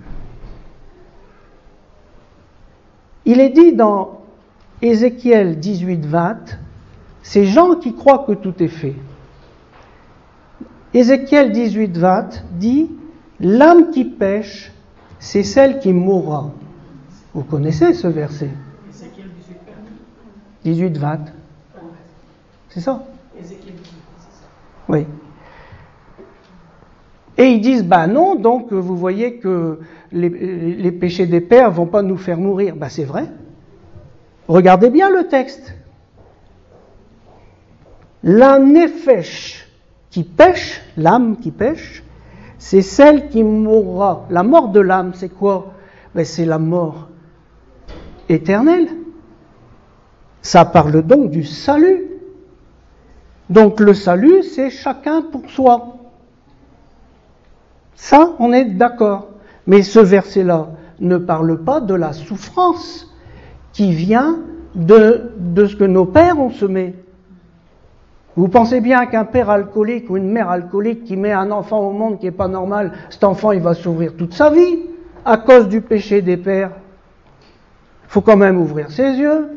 Il est dit dans Ézéchiel dix-huit vingt, ces gens qui croient que tout est fait. Ézéchiel dix-huit vingt dit « L'âme qui pêche, c'est celle qui mourra ». Vous connaissez ce verset? dix-huit vingt. C'est ça? Oui. Et ils disent, ben non, donc vous voyez que les, les péchés des pères ne vont pas nous faire mourir. Ben c'est vrai. Regardez bien le texte. La nefesh qui pêche, l'âme qui pêche, c'est celle qui mourra. La mort de l'âme, c'est quoi? Ben c'est la mort éternelle. Ça parle donc du salut. Donc le salut, c'est chacun pour soi. Ça, on est d'accord. Mais ce verset-là ne parle pas de la souffrance qui vient de, de ce que nos pères ont semé. Vous pensez bien qu'un père alcoolique ou une mère alcoolique qui met un enfant au monde qui n'est pas normal, cet enfant, il va souffrir toute sa vie à cause du péché des pères. Il faut quand même ouvrir ses yeux.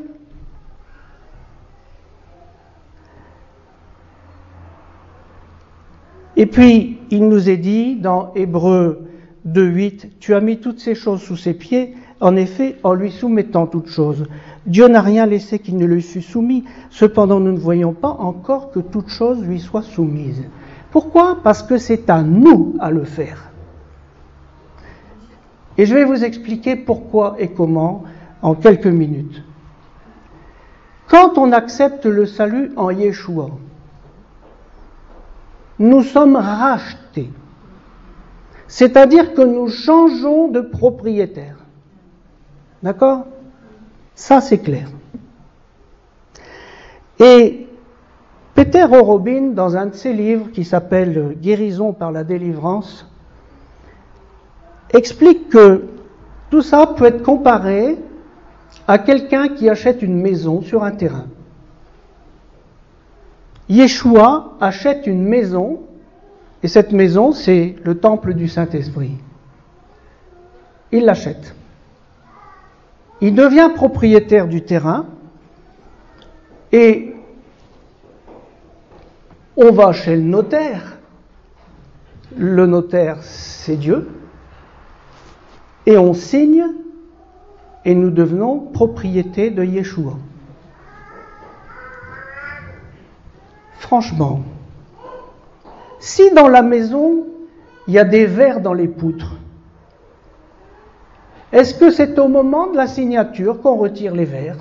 Et puis, il nous est dit dans Hébreux deux huit, « Tu as mis toutes ces choses sous ses pieds, en effet, en lui soumettant toutes choses. Dieu n'a rien laissé qu'il ne lui fût soumis, cependant nous ne voyons pas encore que toute chose lui soit soumise. » Pourquoi? Parce que c'est à nous à le faire. Et je vais vous expliquer pourquoi et comment en quelques minutes. Quand on accepte le salut en Yeshua, nous sommes rachetés. C'est-à-dire que nous changeons de propriétaire. D'accord? Ça, c'est clair. Et Peter Horobin, dans un de ses livres qui s'appelle « Guérison par la délivrance », explique que tout ça peut être comparé à quelqu'un qui achète une maison sur un terrain. Yeshua achète une maison, et cette maison, c'est le temple du Saint-Esprit. Il l'achète. Il devient propriétaire du terrain, et on va chez le notaire. Le notaire, c'est Dieu. Et on signe, et nous devenons propriété de Yeshua. Franchement, si dans la maison, il y a des vers dans les poutres, est-ce que c'est au moment de la signature qu'on retire les vers?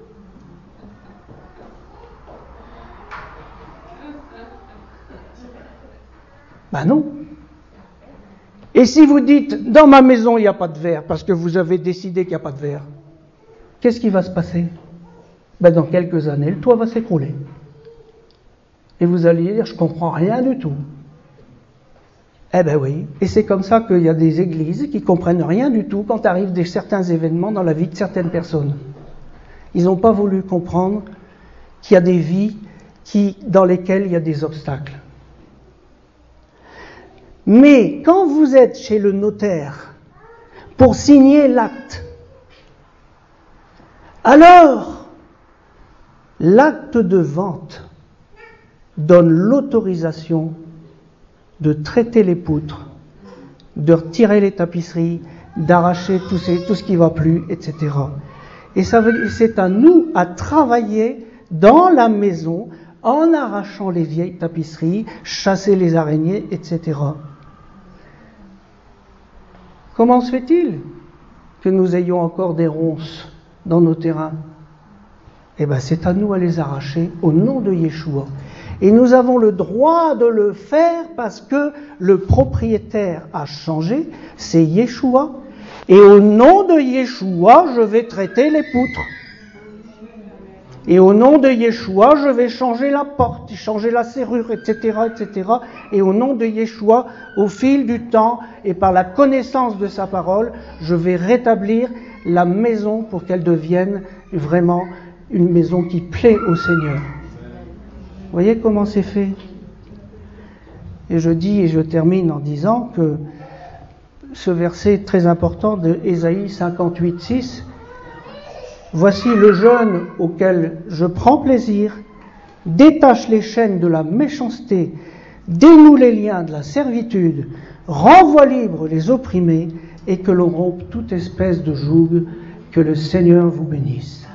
Ben non. Et si vous dites, dans ma maison, il n'y a pas de verre, parce que vous avez décidé qu'il n'y a pas de verre, qu'est-ce qui va se passer? Ben dans quelques années, le toit va s'écrouler. Et vous allez dire, je ne comprends rien du tout. Eh ben oui, et c'est comme ça qu'il y a des églises qui ne comprennent rien du tout quand arrivent des, certains événements dans la vie de certaines personnes. Ils n'ont pas voulu comprendre qu'il y a des vies qui, dans lesquelles il y a des obstacles. Mais quand vous êtes chez le notaire pour signer l'acte, alors l'acte de vente donne l'autorisation de traiter les poutres, de retirer les tapisseries, d'arracher tout, ces, tout ce qui ne va plus, et cetera. Et ça veut, c'est à nous à travailler dans la maison en arrachant les vieilles tapisseries, chasser les araignées, et cetera. Comment se fait-il que nous ayons encore des ronces dans nos terrains? Eh bien, c'est à nous à les arracher au nom de Yeshua. Et nous avons le droit de le faire parce que le propriétaire a changé, c'est Yeshua. Et au nom de Yeshua, je vais traiter les poutres. Et au nom de Yeshua, je vais changer la porte, changer la serrure, et cetera, et cetera. Et au nom de Yeshua, au fil du temps et par la connaissance de sa parole, je vais rétablir la maison pour qu'elle devienne vraiment une maison qui plaît au Seigneur. Vous voyez comment c'est fait? Et je dis et je termine en disant que ce verset très important de Ésaïe cinquante-huit, six, voici le jeûne auquel je prends plaisir, détache les chaînes de la méchanceté, dénoue les liens de la servitude, renvoie libre les opprimés et que l'on rompe toute espèce de joug, que le Seigneur vous bénisse.